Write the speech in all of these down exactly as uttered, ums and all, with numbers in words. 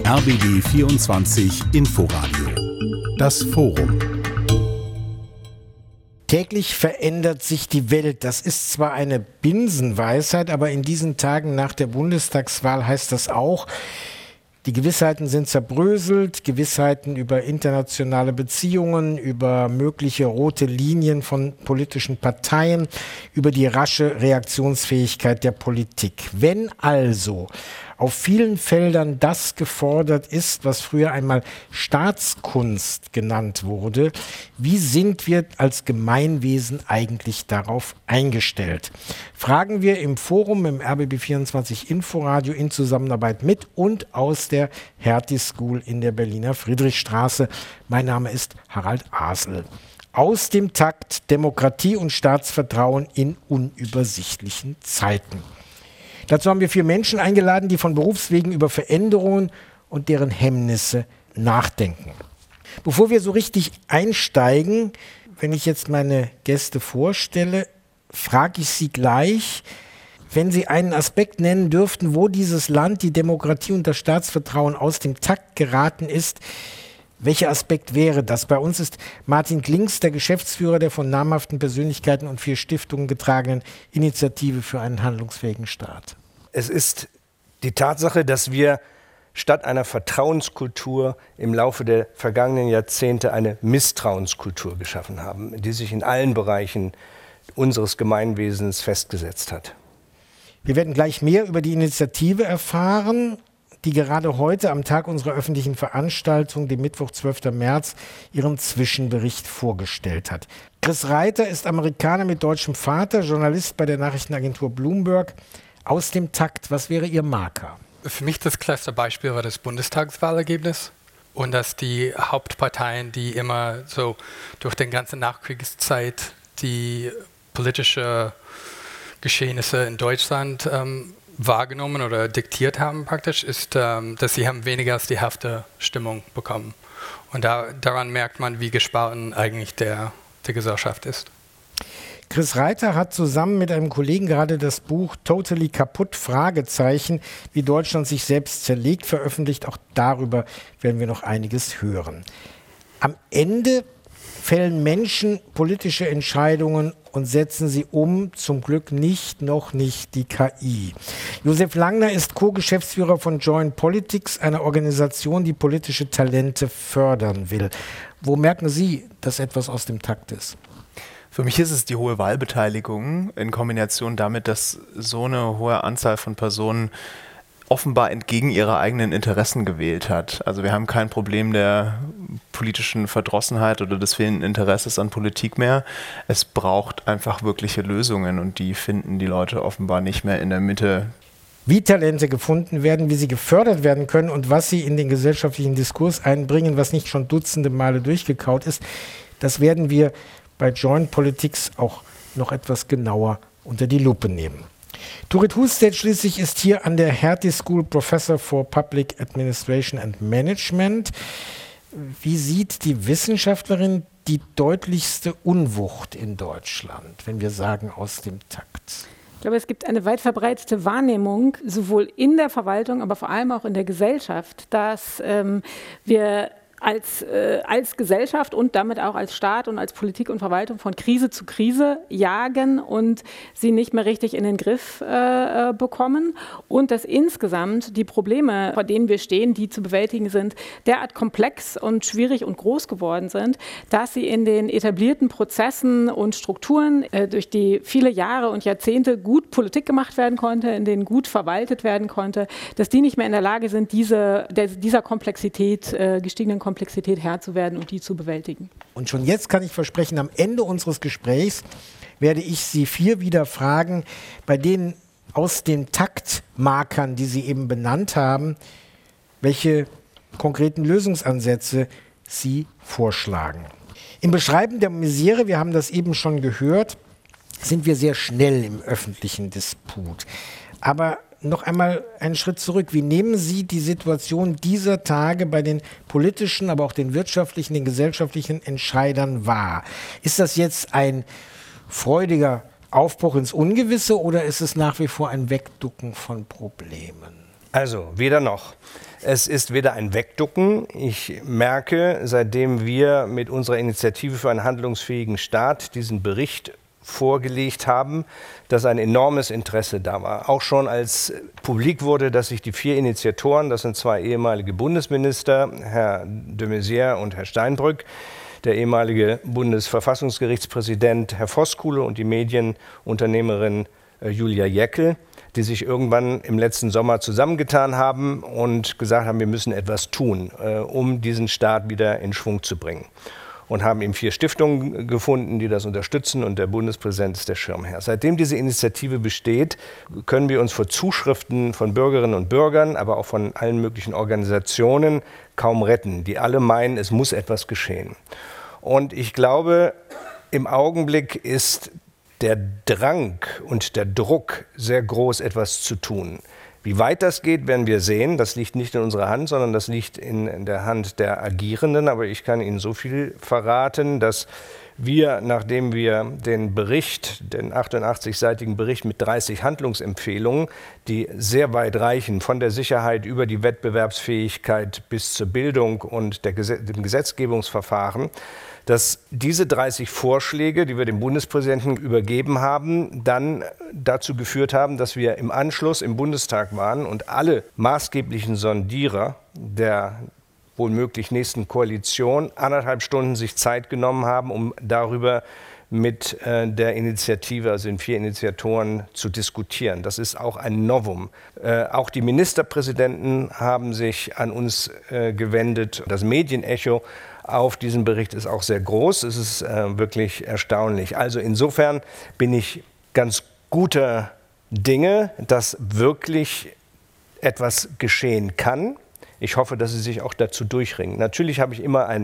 R B B vierundzwanzig Inforadio. Das Forum. Täglich verändert sich die Welt. Das ist zwar eine Binsenweisheit, aber in diesen Tagen nach der Bundestagswahl heißt das auch, die Gewissheiten sind zerbröselt, Gewissheiten über internationale Beziehungen, über mögliche rote Linien von politischen Parteien, über die rasche Reaktionsfähigkeit der Politik. Wenn also auf vielen Feldern das gefordert ist, was früher einmal Staatskunst genannt wurde, wie sind wir als Gemeinwesen eigentlich darauf eingestellt? Fragen wir im Forum im R B B vierundzwanzig Inforadio in Zusammenarbeit mit und aus der Hertie School in der Berliner Friedrichstraße. Mein Name ist Harald Asel. Aus dem Takt Demokratie und Staatsvertrauen in unübersichtlichen Zeiten. Dazu haben wir vier Menschen eingeladen, die von Berufswegen über Veränderungen und deren Hemmnisse nachdenken. Bevor wir so richtig einsteigen, wenn ich jetzt meine Gäste vorstelle, frage ich Sie gleich, wenn Sie einen Aspekt nennen dürften, wo dieses Land, die Demokratie und das Staatsvertrauen aus dem Takt geraten ist, welcher Aspekt wäre das? Bei uns ist Martin Klinks, der Geschäftsführer der von namhaften Persönlichkeiten und vier Stiftungen getragenen Initiative für einen handlungsfähigen Staat. Es ist die Tatsache, dass wir statt einer Vertrauenskultur im Laufe der vergangenen Jahrzehnte eine Misstrauenskultur geschaffen haben, die sich in allen Bereichen unseres Gemeinwesens festgesetzt hat. Wir werden gleich mehr über die Initiative erfahren, die gerade heute am Tag unserer öffentlichen Veranstaltung, dem Mittwoch, zwölften März, ihren Zwischenbericht vorgestellt hat. Chris Reiter ist Amerikaner mit deutschem Vater, Journalist bei der Nachrichtenagentur Bloomberg. Aus dem Takt, was wäre Ihr Marker? Für mich das klasse Beispiel war das Bundestagswahlergebnis und dass die Hauptparteien, die immer so durch die ganze Nachkriegszeit die politische Geschehnisse in Deutschland ähm, wahrgenommen oder diktiert haben praktisch, ist, ähm, dass sie haben weniger als die Hälfte Stimmung bekommen. Und da, daran merkt man, wie gespalten eigentlich der, die Gesellschaft ist. Chris Reiter hat zusammen mit einem Kollegen gerade das Buch Totally Kaputt? Fragezeichen, wie Deutschland sich selbst zerlegt, veröffentlicht. Auch darüber werden wir noch einiges hören. Am Ende fällen Menschen politische Entscheidungen und setzen sie um, zum Glück nicht, noch nicht die K I. Josef Langner ist Co-Geschäftsführer von Join Politics, einer Organisation, die politische Talente fördern will. Wo merken Sie, dass etwas aus dem Takt ist? Für mich ist es die hohe Wahlbeteiligung in Kombination damit, dass so eine hohe Anzahl von Personen offenbar entgegen ihrer eigenen Interessen gewählt hat. Also wir haben kein Problem der politischen Verdrossenheit oder des fehlenden Interesses an Politik mehr. Es braucht einfach wirkliche Lösungen und die finden die Leute offenbar nicht mehr in der Mitte. Wie Talente gefunden werden, wie sie gefördert werden können und was sie in den gesellschaftlichen Diskurs einbringen, was nicht schon dutzende Male durchgekaut ist, das werden wir bei Join Politics auch noch etwas genauer unter die Lupe nehmen. Turit Husted schließlich ist hier an der Hertie School Professor for Public Administration and Management. Wie sieht die Wissenschaftlerin die deutlichste Unwucht in Deutschland, wenn wir sagen aus dem Takt? Ich glaube, es gibt eine weit verbreitete Wahrnehmung, sowohl in der Verwaltung, aber vor allem auch in der Gesellschaft, dass ähm, wir Als, äh, als Gesellschaft und damit auch als Staat und als Politik und Verwaltung von Krise zu Krise jagen und sie nicht mehr richtig in den Griff äh, bekommen und dass insgesamt die Probleme, vor denen wir stehen, die zu bewältigen sind, derart komplex und schwierig und groß geworden sind, dass sie in den etablierten Prozessen und Strukturen, äh, durch die viele Jahre und Jahrzehnte gut Politik gemacht werden konnte, in denen gut verwaltet werden konnte, dass die nicht mehr in der Lage sind, diese, der, dieser Komplexität, äh, gestiegenen Komplexität Komplexität Herr zu werden und die zu bewältigen. Und schon jetzt kann ich versprechen, am Ende unseres Gesprächs werde ich Sie vier wieder fragen, bei denen aus den Taktmarkern, die Sie eben benannt haben, welche konkreten Lösungsansätze Sie vorschlagen. Im Beschreiben der Misere, wir haben das eben schon gehört, sind wir sehr schnell im öffentlichen Disput. Aber noch einmal einen Schritt zurück. Wie nehmen Sie die Situation dieser Tage bei den politischen, aber auch den wirtschaftlichen, den gesellschaftlichen Entscheidern wahr? Ist das jetzt ein freudiger Aufbruch ins Ungewisse oder ist es nach wie vor ein Wegducken von Problemen? Also, weder noch. Es ist weder ein Wegducken. Ich merke, seitdem wir mit unserer Initiative für einen handlungsfähigen Staat diesen Bericht vorgelegt haben, dass ein enormes Interesse da war. Auch schon als publik wurde, dass sich die vier Initiatoren, das sind zwei ehemalige Bundesminister, Herr de Maizière und Herr Steinbrück, der ehemalige Bundesverfassungsgerichtspräsident Herr Voskuhle und die Medienunternehmerin äh, Julia Jäckel, die sich irgendwann im letzten Sommer zusammengetan haben und gesagt haben, wir müssen etwas tun, äh, um diesen Staat wieder in Schwung zu bringen. Und haben eben vier Stiftungen gefunden, die das unterstützen, und der Bundespräsident ist der Schirmherr. Seitdem diese Initiative besteht, können wir uns vor Zuschriften von Bürgerinnen und Bürgern, aber auch von allen möglichen Organisationen kaum retten, die alle meinen, es muss etwas geschehen. Und ich glaube, im Augenblick ist der Drang und der Druck sehr groß, etwas zu tun. Wie weit das geht, werden wir sehen. Das liegt nicht in unserer Hand, sondern das liegt in der Hand der Agierenden. Aber ich kann Ihnen so viel verraten, dass wir, nachdem wir den Bericht, den achtundachtzigseitigen Bericht mit dreißig Handlungsempfehlungen, die sehr weit reichen, von der Sicherheit über die Wettbewerbsfähigkeit bis zur Bildung und der, dem Gesetzgebungsverfahren, dass diese dreißig Vorschläge, die wir dem Bundespräsidenten übergeben haben, dann dazu geführt haben, dass wir im Anschluss im Bundestag waren und alle maßgeblichen Sondierer der wohlmöglich nächsten Koalition anderthalb Stunden sich Zeit genommen haben, um darüber mit äh, der Initiative, also den vier Initiatoren, zu diskutieren. Das ist auch ein Novum. Äh, auch die Ministerpräsidenten haben sich an uns äh, gewendet. Das Medienecho auf diesen Bericht ist auch sehr groß. Es ist äh, wirklich erstaunlich. Also insofern bin ich ganz guter Dinge, dass wirklich etwas geschehen kann. Ich hoffe, dass sie sich auch dazu durchringen. Natürlich habe ich immer einen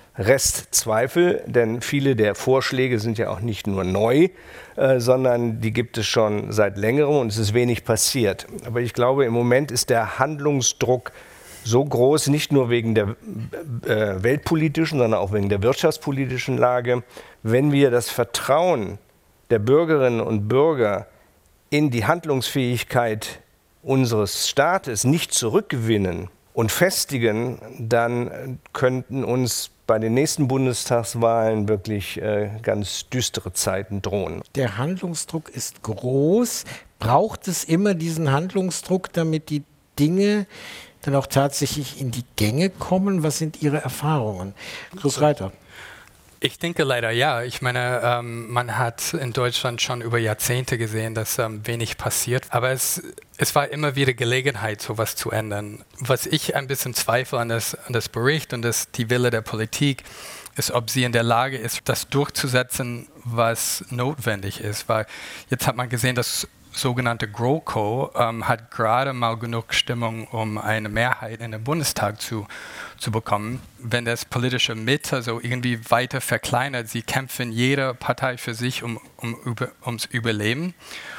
Restzweifel, denn viele der Vorschläge sind ja auch nicht nur neu, äh, sondern die gibt es schon seit längerem und es ist wenig passiert. Aber ich glaube, im Moment ist der Handlungsdruck so groß, nicht nur wegen der äh, weltpolitischen, sondern auch wegen der wirtschaftspolitischen Lage. Wenn wir das Vertrauen der Bürgerinnen und Bürger in die Handlungsfähigkeit unseres Staates nicht zurückgewinnen und festigen, dann könnten uns bei den nächsten Bundestagswahlen wirklich äh, ganz düstere Zeiten drohen. Der Handlungsdruck ist groß. Braucht es immer diesen Handlungsdruck, damit die Dinge dann auch tatsächlich in die Gänge kommen? Was sind Ihre Erfahrungen? Chris Reiter. Ich denke leider ja. Ich meine, ähm, man hat in Deutschland schon über Jahrzehnte gesehen, dass ähm, wenig passiert. Aber es, es war immer wieder Gelegenheit, sowas zu ändern. Was ich ein bisschen zweifle an das, an das Bericht und das, die Wille der Politik, ist, ob sie in der Lage ist, das durchzusetzen, was notwendig ist. Weil jetzt hat man gesehen, dass sogenannte GroKo ähm, hat gerade mal genug Stimmung, um eine Mehrheit in den Bundestag zu, zu bekommen. Wenn das politische Mitte so irgendwie weiter verkleinert, sie kämpfen jede Partei für sich um, um über, ums Überleben.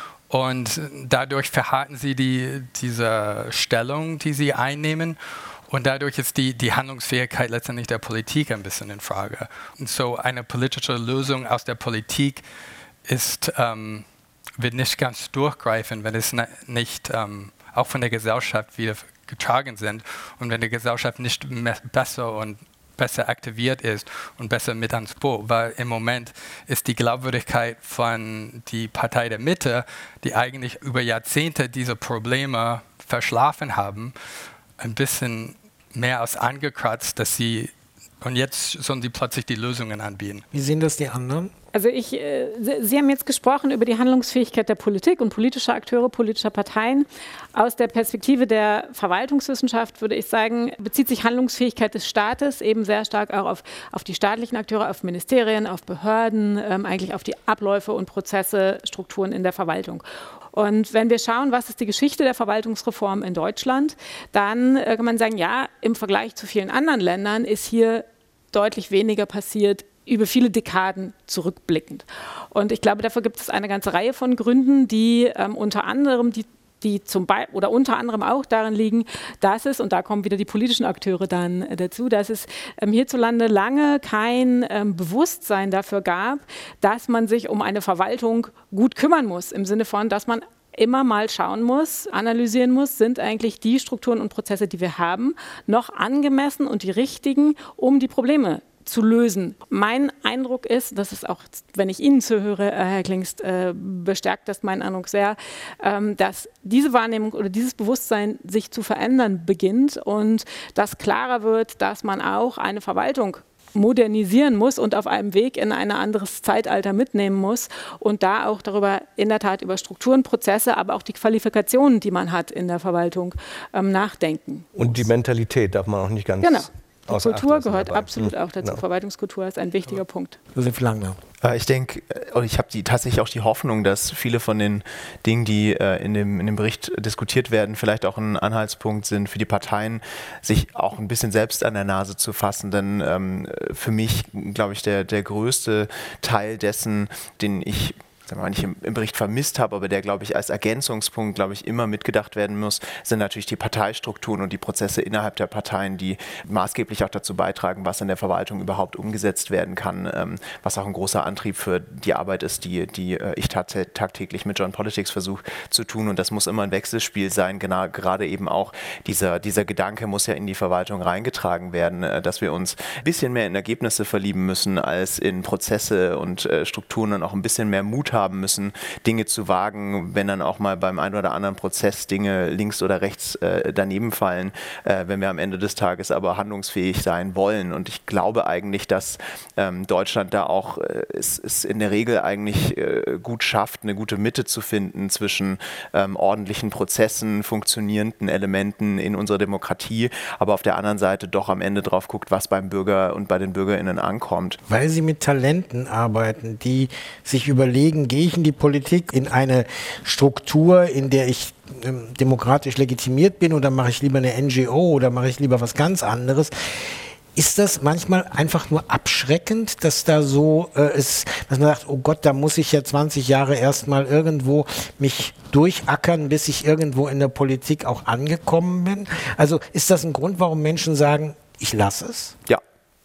Und dadurch verharten sie die, diese Stellung, die sie einnehmen. Und dadurch ist die, die Handlungsfähigkeit letztendlich der Politik ein bisschen in Frage. Und so eine politische Lösung aus der Politik ist ähm, wird nicht ganz durchgreifen, wenn es nicht ähm, auch von der Gesellschaft wieder getragen sind und wenn die Gesellschaft nicht besser und besser aktiviert ist und besser mit ans Boot, weil im Moment ist die Glaubwürdigkeit von die Partei der Mitte, die eigentlich über Jahrzehnte diese Probleme verschlafen haben, ein bisschen mehr als angekratzt, dass sie und jetzt sollen sie plötzlich die Lösungen anbieten. Wie sehen das die anderen? Also ich, äh, Sie haben jetzt gesprochen über die Handlungsfähigkeit der Politik und politischer Akteure, politischer Parteien. Aus der Perspektive der Verwaltungswissenschaft würde ich sagen, bezieht sich Handlungsfähigkeit des Staates eben sehr stark auch auf, auf die staatlichen Akteure, auf Ministerien, auf Behörden, ähm, eigentlich auf die Abläufe und Prozesse, Strukturen in der Verwaltung. Und wenn wir schauen, was ist die Geschichte der Verwaltungsreform in Deutschland, dann äh, kann man sagen, ja, im Vergleich zu vielen anderen Ländern ist hier deutlich weniger passiert, über viele Dekaden zurückblickend. Und ich glaube, dafür gibt es eine ganze Reihe von Gründen, die ähm, unter anderem die die zum Be- oder unter anderem auch darin liegen, dass es, und da kommen wieder die politischen Akteure dann äh, dazu, dass es ähm, hierzulande lange kein ähm, Bewusstsein dafür gab, dass man sich um eine Verwaltung gut kümmern muss, im Sinne von, dass man immer mal schauen muss, analysieren muss, sind eigentlich die Strukturen und Prozesse, die wir haben, noch angemessen und die richtigen, um die Probleme zu lösen. Mein Eindruck ist, das ist auch, wenn ich Ihnen zuhöre, Herr Klingst, äh, bestärkt das meinen Eindruck sehr, ähm, dass diese Wahrnehmung oder dieses Bewusstsein sich zu verändern beginnt und dass klarer wird, dass man auch eine Verwaltung modernisieren muss und auf einem Weg in ein anderes Zeitalter mitnehmen muss und da auch darüber, in der Tat über Strukturen, Prozesse, aber auch die Qualifikationen, die man hat in der Verwaltung, ähm, nachdenken muss. Und die Mentalität darf man auch nicht ganz... Genau. Die Kultur gehört dabei. absolut hm. auch dazu. No. Verwaltungskultur ist ein wichtiger ja. Punkt. Josef Langner. Ich denke, und ich habe die, tatsächlich auch die Hoffnung, dass viele von den Dingen, die äh, in, dem, in dem Bericht diskutiert werden, vielleicht auch ein Anhaltspunkt sind für die Parteien, sich auch ein bisschen selbst an der Nase zu fassen. Denn ähm, für mich, glaube ich, der, der größte Teil dessen, den ich sagen wir mal, nicht im, im Bericht vermisst habe, aber der, glaube ich, als Ergänzungspunkt, glaube ich, immer mitgedacht werden muss, sind natürlich die Parteistrukturen und die Prozesse innerhalb der Parteien, die maßgeblich auch dazu beitragen, was in der Verwaltung überhaupt umgesetzt werden kann, ähm, was auch ein großer Antrieb für die Arbeit ist, die, die äh, ich tats- tagtäglich mit John Politics versuche zu tun. Und das muss immer ein Wechselspiel sein, genau, gerade eben auch dieser, dieser Gedanke muss ja in die Verwaltung reingetragen werden, äh, dass wir uns ein bisschen mehr in Ergebnisse verlieben müssen als in Prozesse und äh, Strukturen und auch ein bisschen mehr Mut haben müssen, Dinge zu wagen, wenn dann auch mal beim einen oder anderen Prozess Dinge links oder rechts äh, daneben fallen, äh, wenn wir am Ende des Tages aber handlungsfähig sein wollen. Und ich glaube eigentlich, dass ähm, Deutschland da auch äh, es, es in der Regel eigentlich äh, gut schafft, eine gute Mitte zu finden zwischen ähm, ordentlichen Prozessen, funktionierenden Elementen in unserer Demokratie, aber auf der anderen Seite doch am Ende drauf guckt, was beim Bürger und bei den BürgerInnen ankommt. Weil Sie mit Talenten arbeiten, die sich überlegen, gehe ich in die Politik, in eine Struktur, in der ich ähm, demokratisch legitimiert bin, oder mache ich lieber eine N G O oder mache ich lieber was ganz anderes? Ist das manchmal einfach nur abschreckend, dass da so äh, ist, dass man sagt, oh Gott, da muss ich ja zwanzig Jahre erstmal irgendwo mich durchackern, bis ich irgendwo in der Politik auch angekommen bin? Also ist das ein Grund, warum Menschen sagen, ich lasse es? Ja.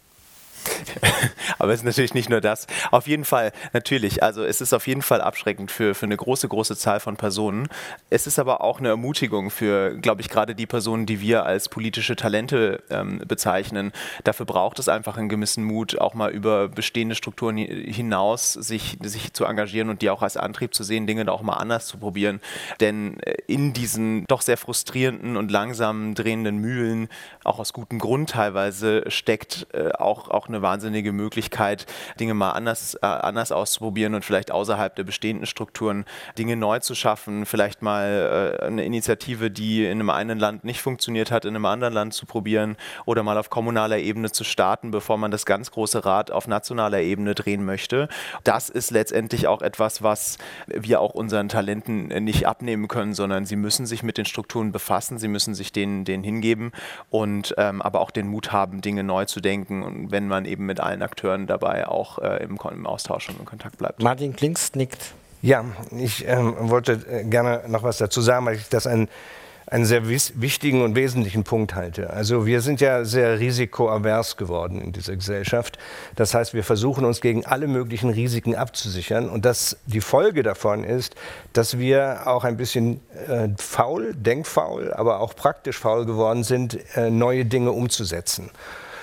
Aber es ist natürlich nicht nur das. Auf jeden Fall, natürlich, also es ist auf jeden Fall abschreckend für, für eine große, große Zahl von Personen. Es ist aber auch eine Ermutigung für, glaube ich, gerade die Personen, die wir als politische Talente ähm, bezeichnen. Dafür braucht es einfach einen gewissen Mut, auch mal über bestehende Strukturen hinaus sich, sich zu engagieren und die auch als Antrieb zu sehen, Dinge da auch mal anders zu probieren. Denn in diesen doch sehr frustrierenden und langsam drehenden Mühlen, auch aus gutem Grund teilweise, steckt äh, auch, auch eine wahnsinnige Möglichkeit, Dinge mal anders, äh, anders auszuprobieren und vielleicht außerhalb der bestehenden Strukturen Dinge neu zu schaffen, vielleicht mal äh, eine Initiative, die in einem einen Land nicht funktioniert hat, in einem anderen Land zu probieren oder mal auf kommunaler Ebene zu starten, bevor man das ganz große Rad auf nationaler Ebene drehen möchte. Das ist letztendlich auch etwas, was wir auch unseren Talenten nicht abnehmen können, sondern sie müssen sich mit den Strukturen befassen, sie müssen sich denen, denen hingeben und ähm, aber auch den Mut haben, Dinge neu zu denken, und wenn man eben mit allen Akteuren dabei auch äh, im, im Austausch und in Kontakt bleibt. Martin Klingst nickt. Ja, ich ähm, wollte gerne noch was dazu sagen, weil ich das einen, einen sehr wichtigen und wesentlichen Punkt halte. Also wir sind ja sehr risikoavers geworden in dieser Gesellschaft. Das heißt, wir versuchen uns gegen alle möglichen Risiken abzusichern. Und das, die Folge davon ist, dass wir auch ein bisschen äh, faul, denkfaul, aber auch praktisch faul geworden sind, äh, neue Dinge umzusetzen.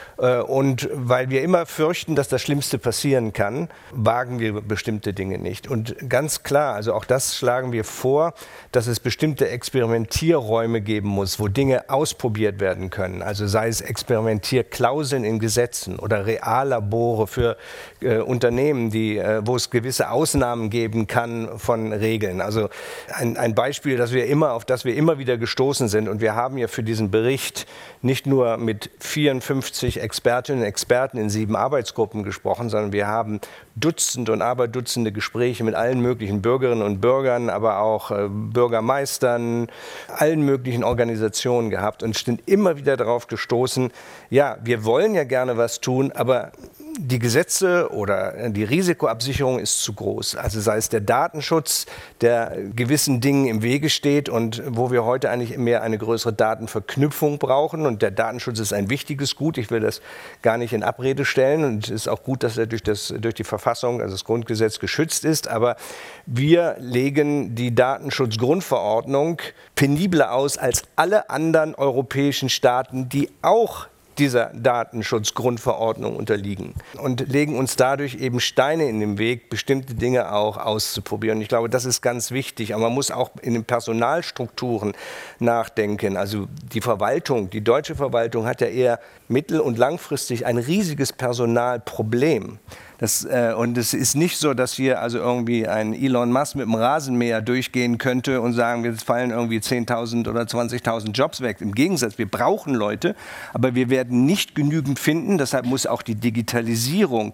Und weil wir immer fürchten, dass das Schlimmste passieren kann, wagen wir bestimmte Dinge nicht. Und ganz klar, also auch das schlagen wir vor, dass es bestimmte Experimentierräume geben muss, wo Dinge ausprobiert werden können. Also sei es Experimentierklauseln in Gesetzen oder Reallabore für äh, Unternehmen, die, äh, wo es gewisse Ausnahmen geben kann von Regeln. Also ein, ein Beispiel, das wir immer, auf das wir immer wieder gestoßen sind. Und wir haben ja für diesen Bericht nicht nur mit vierundfünfzig Expertinnen und Experten in sieben Arbeitsgruppen gesprochen, sondern wir haben Dutzende und Aberdutzende Gespräche mit allen möglichen Bürgerinnen und Bürgern, aber auch äh, Bürgermeistern, allen möglichen Organisationen gehabt und sind immer wieder darauf gestoßen, ja, wir wollen ja gerne was tun, aber die Gesetze oder die Risikoabsicherung ist zu groß. Also sei es der Datenschutz, der gewissen Dingen im Wege steht und wo wir heute eigentlich mehr eine größere Datenverknüpfung brauchen. Und der Datenschutz ist ein wichtiges Gut. Ich will das das gar nicht in Abrede stellen. Und es ist auch gut, dass er durch, das, durch die Verfassung, also das Grundgesetz, geschützt ist. Aber wir legen die Datenschutzgrundverordnung penibler aus als alle anderen europäischen Staaten, die auch dieser Datenschutzgrundverordnung unterliegen und legen uns dadurch eben Steine in den Weg, bestimmte Dinge auch auszuprobieren. Und ich glaube, das ist ganz wichtig. Aber man muss auch in den Personalstrukturen nachdenken. Also die Verwaltung, die deutsche Verwaltung hat ja eher mittel- und langfristig ein riesiges Personalproblem. Das, äh, und es ist nicht so, dass hier also irgendwie ein Elon Musk mit dem Rasenmäher durchgehen könnte und sagen, jetzt fallen irgendwie zehntausend oder zwanzigtausend Jobs weg. Im Gegensatz, wir brauchen Leute, aber wir werden nicht genügend finden. Deshalb muss auch die Digitalisierung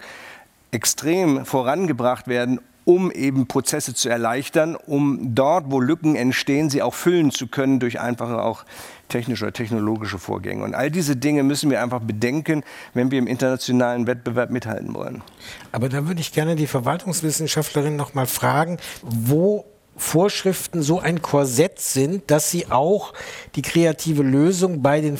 extrem vorangebracht werden, um eben Prozesse zu erleichtern, um dort, wo Lücken entstehen, sie auch füllen zu können durch einfache auch technische oder technologische Vorgänge. Und all diese Dinge müssen wir einfach bedenken, wenn wir im internationalen Wettbewerb mithalten wollen. Aber da würde ich gerne die Verwaltungswissenschaftlerin noch mal fragen, wo Vorschriften so ein Korsett sind, dass sie auch die kreative Lösung bei den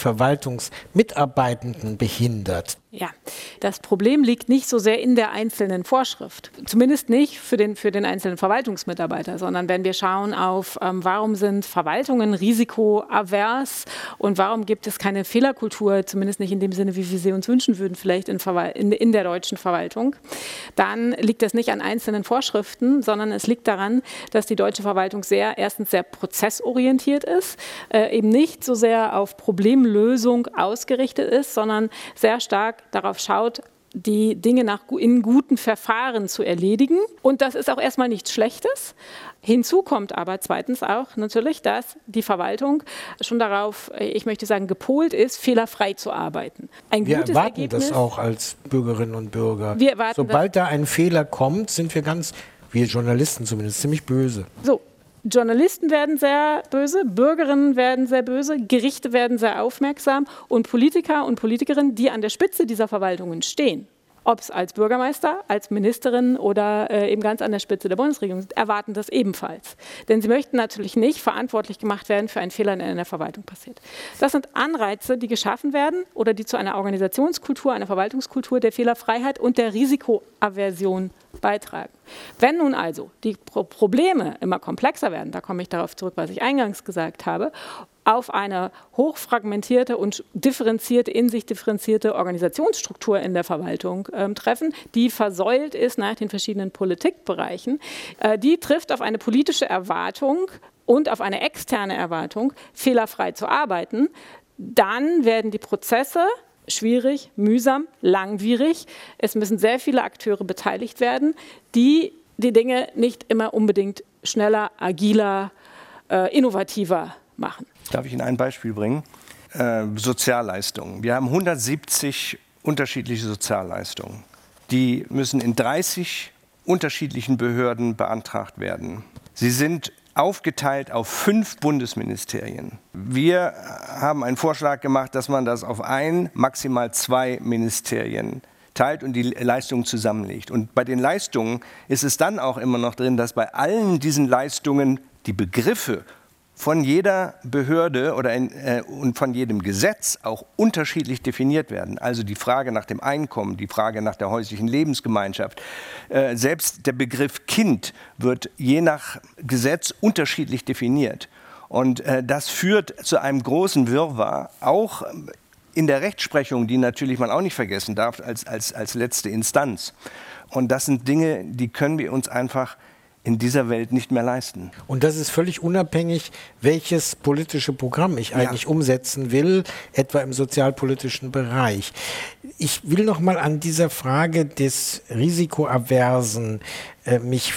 Verwaltungsmitarbeitenden behindert. Ja, das Problem liegt nicht so sehr in der einzelnen Vorschrift, zumindest nicht für den, für den einzelnen Verwaltungsmitarbeiter, sondern wenn wir schauen auf, ähm, warum sind Verwaltungen risikoavers und warum gibt es keine Fehlerkultur, zumindest nicht in dem Sinne, wie wir sie uns wünschen würden, vielleicht in, in, in der deutschen Verwaltung, dann liegt das nicht an einzelnen Vorschriften, sondern es liegt daran, dass die deutsche Verwaltung sehr, erstens sehr prozessorientiert ist, äh, eben nicht so sehr auf Problemlösung ausgerichtet ist, sondern sehr stark darauf schaut, die Dinge nach, in guten Verfahren zu erledigen. Und das ist auch erstmal nichts Schlechtes. Hinzu kommt aber zweitens auch natürlich, dass die Verwaltung schon darauf, ich möchte sagen, gepolt ist, fehlerfrei zu arbeiten. Ein wir gutes erwarten Ergebnis, das auch als Bürgerinnen und Bürger. Wir erwarten Sobald da ein Fehler kommt, sind wir ganz, wir Journalisten zumindest, ziemlich böse. So. Journalisten werden sehr böse, Bürgerinnen werden sehr böse, Gerichte werden sehr aufmerksam und Politiker und Politikerinnen, die an der Spitze dieser Verwaltungen stehen, ob es als Bürgermeister, als Ministerin oder äh, eben ganz an der Spitze der Bundesregierung sind, erwarten das ebenfalls. Denn sie möchten natürlich nicht verantwortlich gemacht werden für einen Fehler, der in der Verwaltung passiert. Das sind Anreize, die geschaffen werden oder die zu einer Organisationskultur, einer Verwaltungskultur der Fehlerfreiheit und der Risikoaversion beitragen. Wenn nun also die Pro- Probleme immer komplexer werden, da komme ich darauf zurück, was ich eingangs gesagt habe, auf eine hochfragmentierte und differenzierte, in sich differenzierte Organisationsstruktur in der Verwaltung ähm, treffen, die versäult ist nach den verschiedenen Politikbereichen, äh, die trifft auf eine politische Erwartung und auf eine externe Erwartung, fehlerfrei zu arbeiten, dann werden die Prozesse schwierig, mühsam, langwierig. Es müssen sehr viele Akteure beteiligt werden, die die Dinge nicht immer unbedingt schneller, agiler, äh, innovativer machen. Darf ich Ihnen ein Beispiel bringen? Äh, Sozialleistungen. Wir haben hundertsiebzig unterschiedliche Sozialleistungen. Die müssen in dreißig unterschiedlichen Behörden beantragt werden. Sie sind aufgeteilt auf fünf Bundesministerien. Wir haben einen Vorschlag gemacht, dass man das auf ein, maximal zwei Ministerien teilt und die Leistungen zusammenlegt. Und bei den Leistungen ist es dann auch immer noch drin, dass bei allen diesen Leistungen die Begriffe von jeder Behörde oder in, äh, und von jedem Gesetz auch unterschiedlich definiert werden. Also die Frage nach dem Einkommen, die Frage nach der häuslichen Lebensgemeinschaft. Äh, selbst der Begriff Kind wird je nach Gesetz unterschiedlich definiert. Und äh, das führt zu einem großen Wirrwarr, auch in der Rechtsprechung, die natürlich man auch nicht vergessen darf, als, als, als letzte Instanz. Und das sind Dinge, die können wir uns einfach in dieser Welt nicht mehr leisten. Und das ist völlig unabhängig, welches politische Programm ich eigentlich ja. umsetzen will, etwa im sozialpolitischen Bereich. Ich will noch mal an dieser Frage des Risikoaversen äh, mich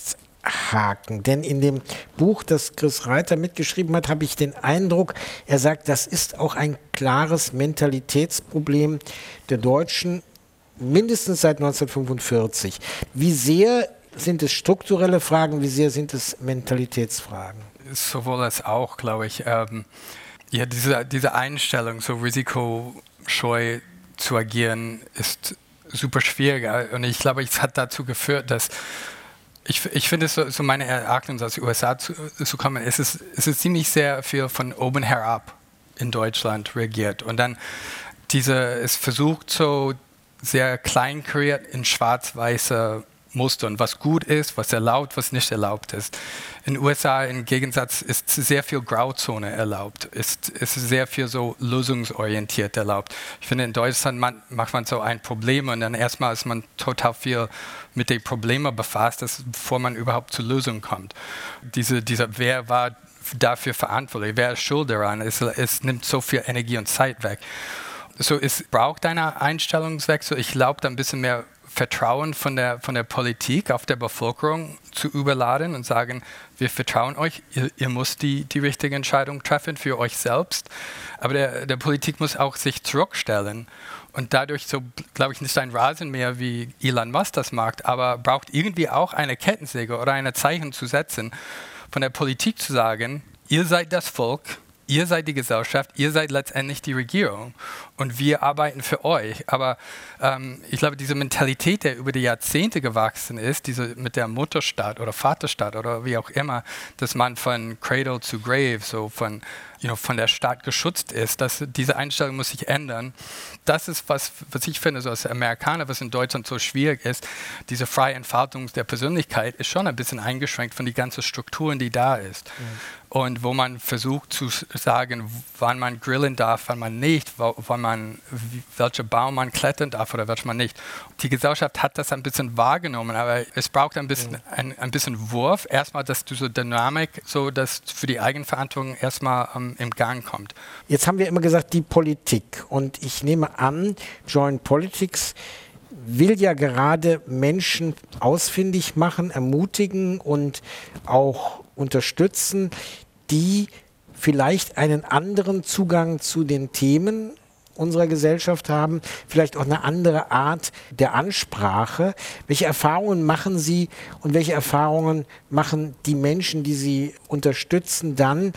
festhaken. Denn in dem Buch, das Chris Reiter mitgeschrieben hat, habe ich den Eindruck, er sagt, das ist auch ein klares Mentalitätsproblem der Deutschen, mindestens seit neunzehnhundertfünfundvierzig. Wie sehr sind es strukturelle Fragen, wie sehr sind es Mentalitätsfragen? Sowohl als auch, glaube ich. Ähm, ja, diese, diese Einstellung, so risikoscheu zu agieren, ist super schwierig. Und ich glaube, es hat dazu geführt, dass ich, ich finde, so, so meine Erachtung aus den U S A zu, zu kommen, es ist, es ist ziemlich sehr viel von oben herab in Deutschland regiert. Und dann diese, es versucht so sehr kleinkariert in schwarz-weiße Mustern, was gut ist, was erlaubt, was nicht erlaubt ist. In den U S A im Gegensatz ist sehr viel Grauzone erlaubt, ist, ist sehr viel so lösungsorientiert erlaubt. Ich finde, in Deutschland man, macht man so ein Problem und dann erstmal ist man total viel mit den Problemen befasst, dass, bevor man überhaupt zur Lösung kommt. Diese, dieser, wer war dafür verantwortlich, wer ist schuld daran, es, es nimmt so viel Energie und Zeit weg. So, es braucht einen Einstellungswechsel. Ich glaube, da ein bisschen mehr Vertrauen von der, von der Politik auf der Bevölkerung zu überladen und sagen, wir vertrauen euch, ihr, ihr müsst die, die richtige Entscheidung treffen für euch selbst. Aber der, der Politik muss auch sich zurückstellen und dadurch so, glaube ich, nicht ein Rasenmäher wie Elon Musk das macht, aber braucht irgendwie auch eine Kettensäge oder ein Zeichen zu setzen, von der Politik zu sagen, ihr seid das Volk, ihr seid die Gesellschaft, ihr seid letztendlich die Regierung und wir arbeiten für euch. Aber ähm, ich glaube, diese Mentalität, die über die Jahrzehnte gewachsen ist, diese mit der Mutterstaat oder Vaterstaat oder wie auch immer, dass man von Cradle to Grave, so von, you know, von der Staat geschützt ist, dass diese Einstellung muss sich ändern. Das ist was, was ich finde, so als Amerikaner, was in Deutschland so schwierig ist, diese freie Entfaltung der Persönlichkeit ist schon ein bisschen eingeschränkt von den ganzen Strukturen, die da ist. Mhm. Und wo man versucht zu sagen, wann man grillen darf, wann man nicht, wann man, welcher Baum man klettern darf oder welcher man nicht. Die Gesellschaft hat das ein bisschen wahrgenommen, aber es braucht ein bisschen, mhm. ein, ein bisschen Wurf. Erstmal, dass diese Dynamik, so dass für die Eigenverantwortung erstmal um, im Gang kommt. Jetzt haben wir immer gesagt, die Politik. Und ich nehme an, Joint Politics will ja gerade Menschen ausfindig machen, ermutigen und auch unterstützen, die vielleicht einen anderen Zugang zu den Themen unserer Gesellschaft haben, vielleicht auch eine andere Art der Ansprache. Welche Erfahrungen machen Sie und welche Erfahrungen machen die Menschen, die Sie unterstützen, dann?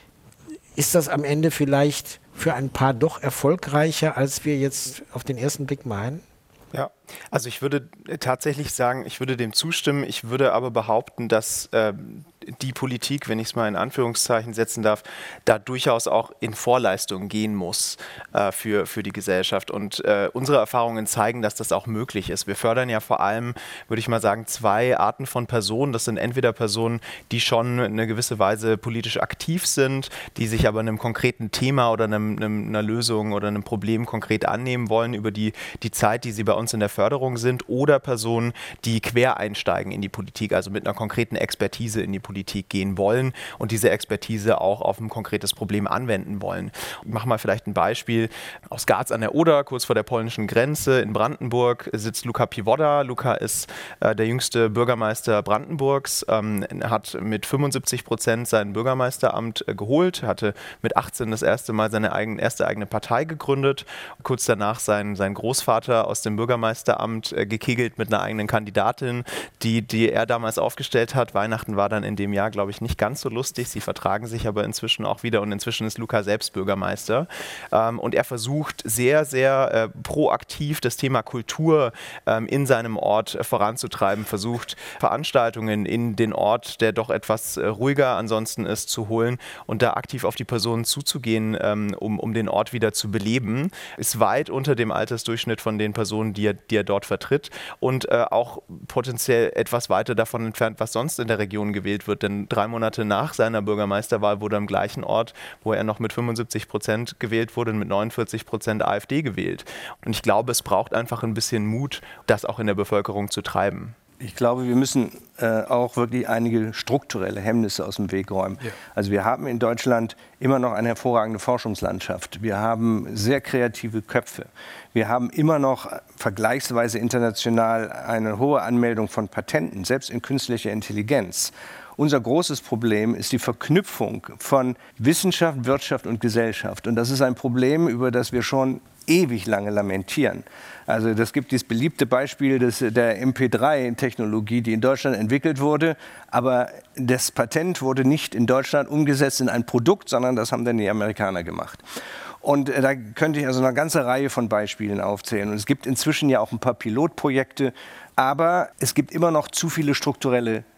Ist das am Ende vielleicht für ein paar doch erfolgreicher, als wir jetzt auf den ersten Blick meinen? Ja, also ich würde tatsächlich sagen, ich würde dem zustimmen. Ich würde aber behaupten, dass äh, die Politik, wenn ich es mal in Anführungszeichen setzen darf, da durchaus auch in Vorleistung gehen muss äh, für, für die Gesellschaft. Und äh, unsere Erfahrungen zeigen, dass das auch möglich ist. Wir fördern ja vor allem, würde ich mal sagen, zwei Arten von Personen. Das sind entweder Personen, die schon in einer gewissen Weise politisch aktiv sind, die sich aber einem konkreten Thema oder einem, einem, einer Lösung oder einem Problem konkret annehmen wollen über die, die Zeit, die sie bei uns in der Förderung sind, oder Personen, die quer einsteigen in die Politik, also mit einer konkreten Expertise in die Politik gehen wollen und diese Expertise auch auf ein konkretes Problem anwenden wollen. Ich mache mal vielleicht ein Beispiel aus Garz an der Oder, kurz vor der polnischen Grenze in Brandenburg sitzt Luka Piwoda. Luka ist äh, der jüngste Bürgermeister Brandenburgs, ähm, hat mit fünfundsiebzig Prozent sein Bürgermeisteramt äh, geholt, hatte mit achtzehn das erste Mal seine eigen, erste eigene Partei gegründet, kurz danach sein, sein Großvater aus dem Bürgermeisteramt äh, gekegelt mit einer eigenen Kandidatin, die, die er damals aufgestellt hat. Weihnachten war dann in dem Jahr, glaube ich, nicht ganz so lustig. Sie vertragen sich aber inzwischen auch wieder und inzwischen ist Luka selbst Bürgermeister. Ähm, und er versucht sehr, sehr äh, proaktiv das Thema Kultur ähm, in seinem Ort äh, voranzutreiben, versucht Veranstaltungen in den Ort, der doch etwas äh, ruhiger ansonsten ist, zu holen und da aktiv auf die Personen zuzugehen, ähm, um, um den Ort wieder zu beleben. Ist weit unter dem Altersdurchschnitt von den Personen, die er, die er dort vertritt und äh, auch potenziell etwas weiter davon entfernt, was sonst in der Region gewählt wird. Denn drei Monate nach seiner Bürgermeisterwahl wurde am gleichen Ort, wo er noch mit fünfundsiebzig Prozent gewählt wurde, mit neunundvierzig Prozent AfD gewählt. Und ich glaube, es braucht einfach ein bisschen Mut, das auch in der Bevölkerung zu treiben. Ich glaube, wir müssen äh, auch wirklich einige strukturelle Hemmnisse aus dem Weg räumen. Ja. Also wir haben in Deutschland immer noch eine hervorragende Forschungslandschaft. Wir haben sehr kreative Köpfe. Wir haben immer noch vergleichsweise international eine hohe Anmeldung von Patenten, selbst in künstlicher Intelligenz. Unser großes Problem ist die Verknüpfung von Wissenschaft, Wirtschaft und Gesellschaft. Und das ist ein Problem, über das wir schon ewig lange lamentieren. Also das gibt dieses beliebte Beispiel des, der M P drei Technologie, die in Deutschland entwickelt wurde, aber das Patent wurde nicht in Deutschland umgesetzt in ein Produkt, sondern das haben dann die Amerikaner gemacht. Und äh, da könnte ich also eine ganze Reihe von Beispielen aufzählen. Und es gibt inzwischen ja auch ein paar Pilotprojekte, aber es gibt immer noch zu viele strukturelle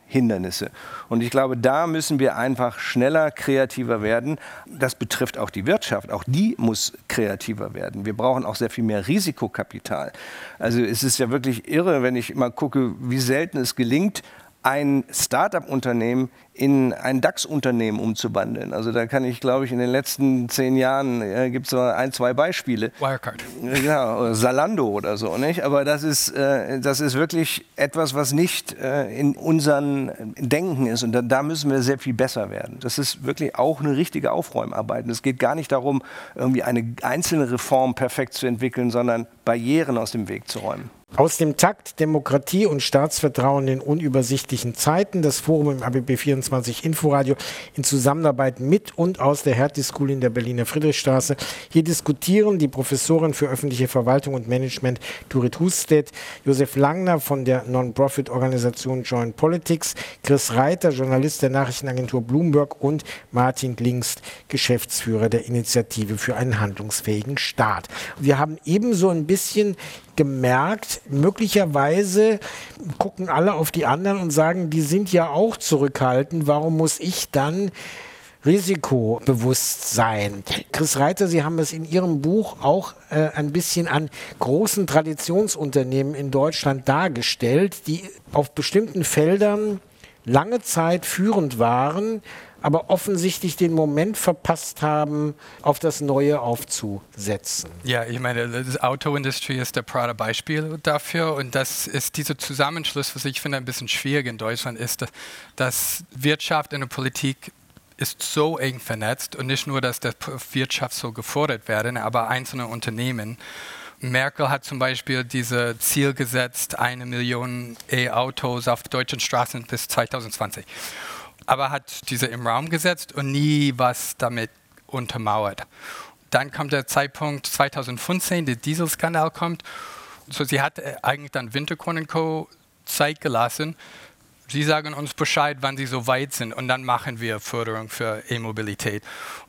Hindernisse. Und ich glaube, da müssen wir einfach schneller, kreativer werden. Das betrifft auch die Wirtschaft. Auch die muss kreativer werden. Wir brauchen auch sehr viel mehr Risikokapital. Also es ist ja wirklich irre, wenn ich mal gucke, wie selten es gelingt, ein Start-up-Unternehmen in ein DAX-Unternehmen umzuwandeln. Also da kann ich, glaube ich, in den letzten zehn Jahren äh, gibt es so ein, zwei Beispiele. Wirecard. Ja, oder Zalando oder so, nicht? Aber das ist, äh, das ist wirklich etwas, was nicht äh, in unserem Denken ist. Und da, da müssen wir sehr viel besser werden. Das ist wirklich auch eine richtige Aufräumarbeit. Und es geht gar nicht darum, irgendwie eine einzelne Reform perfekt zu entwickeln, sondern Barrieren aus dem Weg zu räumen. Aus dem Takt Demokratie und Staatsvertrauen in unübersichtlichen Zeiten, das Forum im A B B vierundzwanzig Inforadio in Zusammenarbeit mit und aus der Hertie School in der Berliner Friedrichstraße. Hier diskutieren die Professorin für öffentliche Verwaltung und Management Turit Husted, Josef Langner von der Non-Profit-Organisation Joint Politics, Chris Reiter, Journalist der Nachrichtenagentur Bloomberg und Martin Glingst, Geschäftsführer der Initiative für einen handlungsfähigen Staat. Wir haben ebenso ein bisschen gemerkt, möglicherweise gucken alle auf die anderen und sagen, die sind ja auch zurückhaltend, warum muss ich dann risikobewusst sein? Chris Reiter, Sie haben es in Ihrem Buch auch äh, ein bisschen an großen Traditionsunternehmen in Deutschland dargestellt, die auf bestimmten Feldern lange Zeit führend waren, aber offensichtlich den Moment verpasst haben, auf das Neue aufzusetzen. Ja, ich meine, die Autoindustrie ist der Paradebeispiel dafür und das ist dieser Zusammenschluss, was ich finde ein bisschen schwierig in Deutschland ist, dass Wirtschaft und Politik ist so eng vernetzt und nicht nur, dass der Wirtschaft so gefordert werden, aber einzelne Unternehmen. Merkel hat zum Beispiel dieses Ziel gesetzt, eine Million E-Autos auf deutschen Straßen bis zwanzig zwanzig. Aber hat diese im Raum gesetzt und nie was damit untermauert. Dann kommt der Zeitpunkt zwanzig fünfzehn, der Dieselskandal kommt. So, sie hat eigentlich dann Winterkorn und Co. Zeit gelassen. Sie sagen uns Bescheid, wann sie so weit sind und dann machen wir Förderung für E-Mobilität.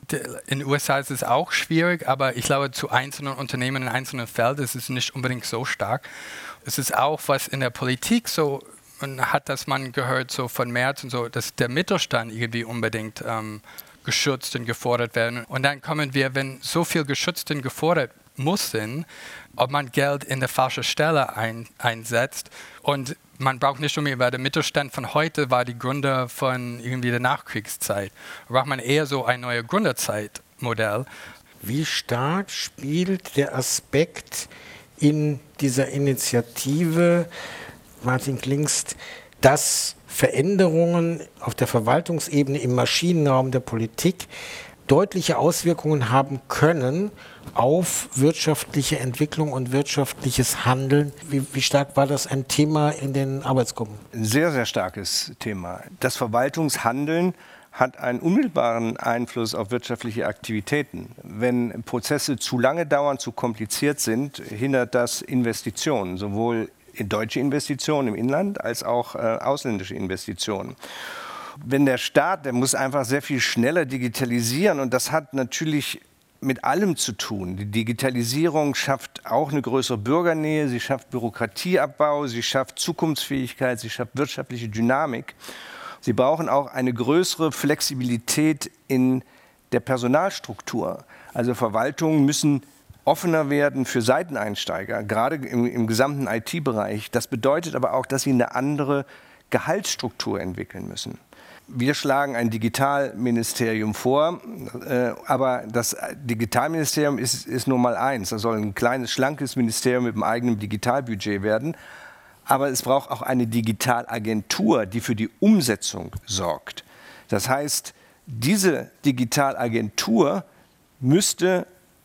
In den U S A ist es auch schwierig, aber ich glaube, zu einzelnen Unternehmen in einzelnen Feldern ist es nicht unbedingt so stark. Es ist auch, was in der Politik so und hat das man gehört so von Merz und so, dass der Mittelstand irgendwie unbedingt ähm, geschützt und gefordert werden. Und dann kommen wir, wenn so viel geschützt und gefordert muss sein, ob man Geld in der falschen Stelle ein, einsetzt. Und man braucht nicht unbedingt, weil der Mittelstand von heute war die Gründer von irgendwie der Nachkriegszeit. Da braucht man eher so ein neues Gründerzeitmodell. Wie stark spielt der Aspekt in dieser Initiative, Martin Glingst, dass Veränderungen auf der Verwaltungsebene im Maschinenraum der Politik deutliche Auswirkungen haben können auf wirtschaftliche Entwicklung und wirtschaftliches Handeln? Wie, wie stark war das ein Thema in den Arbeitsgruppen? Ein sehr, sehr starkes Thema. Das Verwaltungshandeln hat einen unmittelbaren Einfluss auf wirtschaftliche Aktivitäten. Wenn Prozesse zu lange dauern, zu kompliziert sind, hindert das Investitionen, sowohl in deutsche Investitionen im Inland als auch äh, ausländische Investitionen. Wenn der Staat, der muss einfach sehr viel schneller digitalisieren und das hat natürlich mit allem zu tun. Die Digitalisierung schafft auch eine größere Bürgernähe, sie schafft Bürokratieabbau, sie schafft Zukunftsfähigkeit, sie schafft wirtschaftliche Dynamik. Sie brauchen auch eine größere Flexibilität in der Personalstruktur. Also Verwaltungen müssen offener werden für Seiteneinsteiger, gerade im, im gesamten I T-Bereich. Das bedeutet aber auch, dass sie eine andere Gehaltsstruktur entwickeln müssen. Wir schlagen ein Digitalministerium vor, äh, aber das Digitalministerium ist, ist nur mal eins. Das soll ein kleines, schlankes Ministerium mit einem eigenen Digitalbudget werden. Aber es braucht auch eine Digitalagentur, die für die Umsetzung sorgt. Das heißt, diese Digitalagentur müsste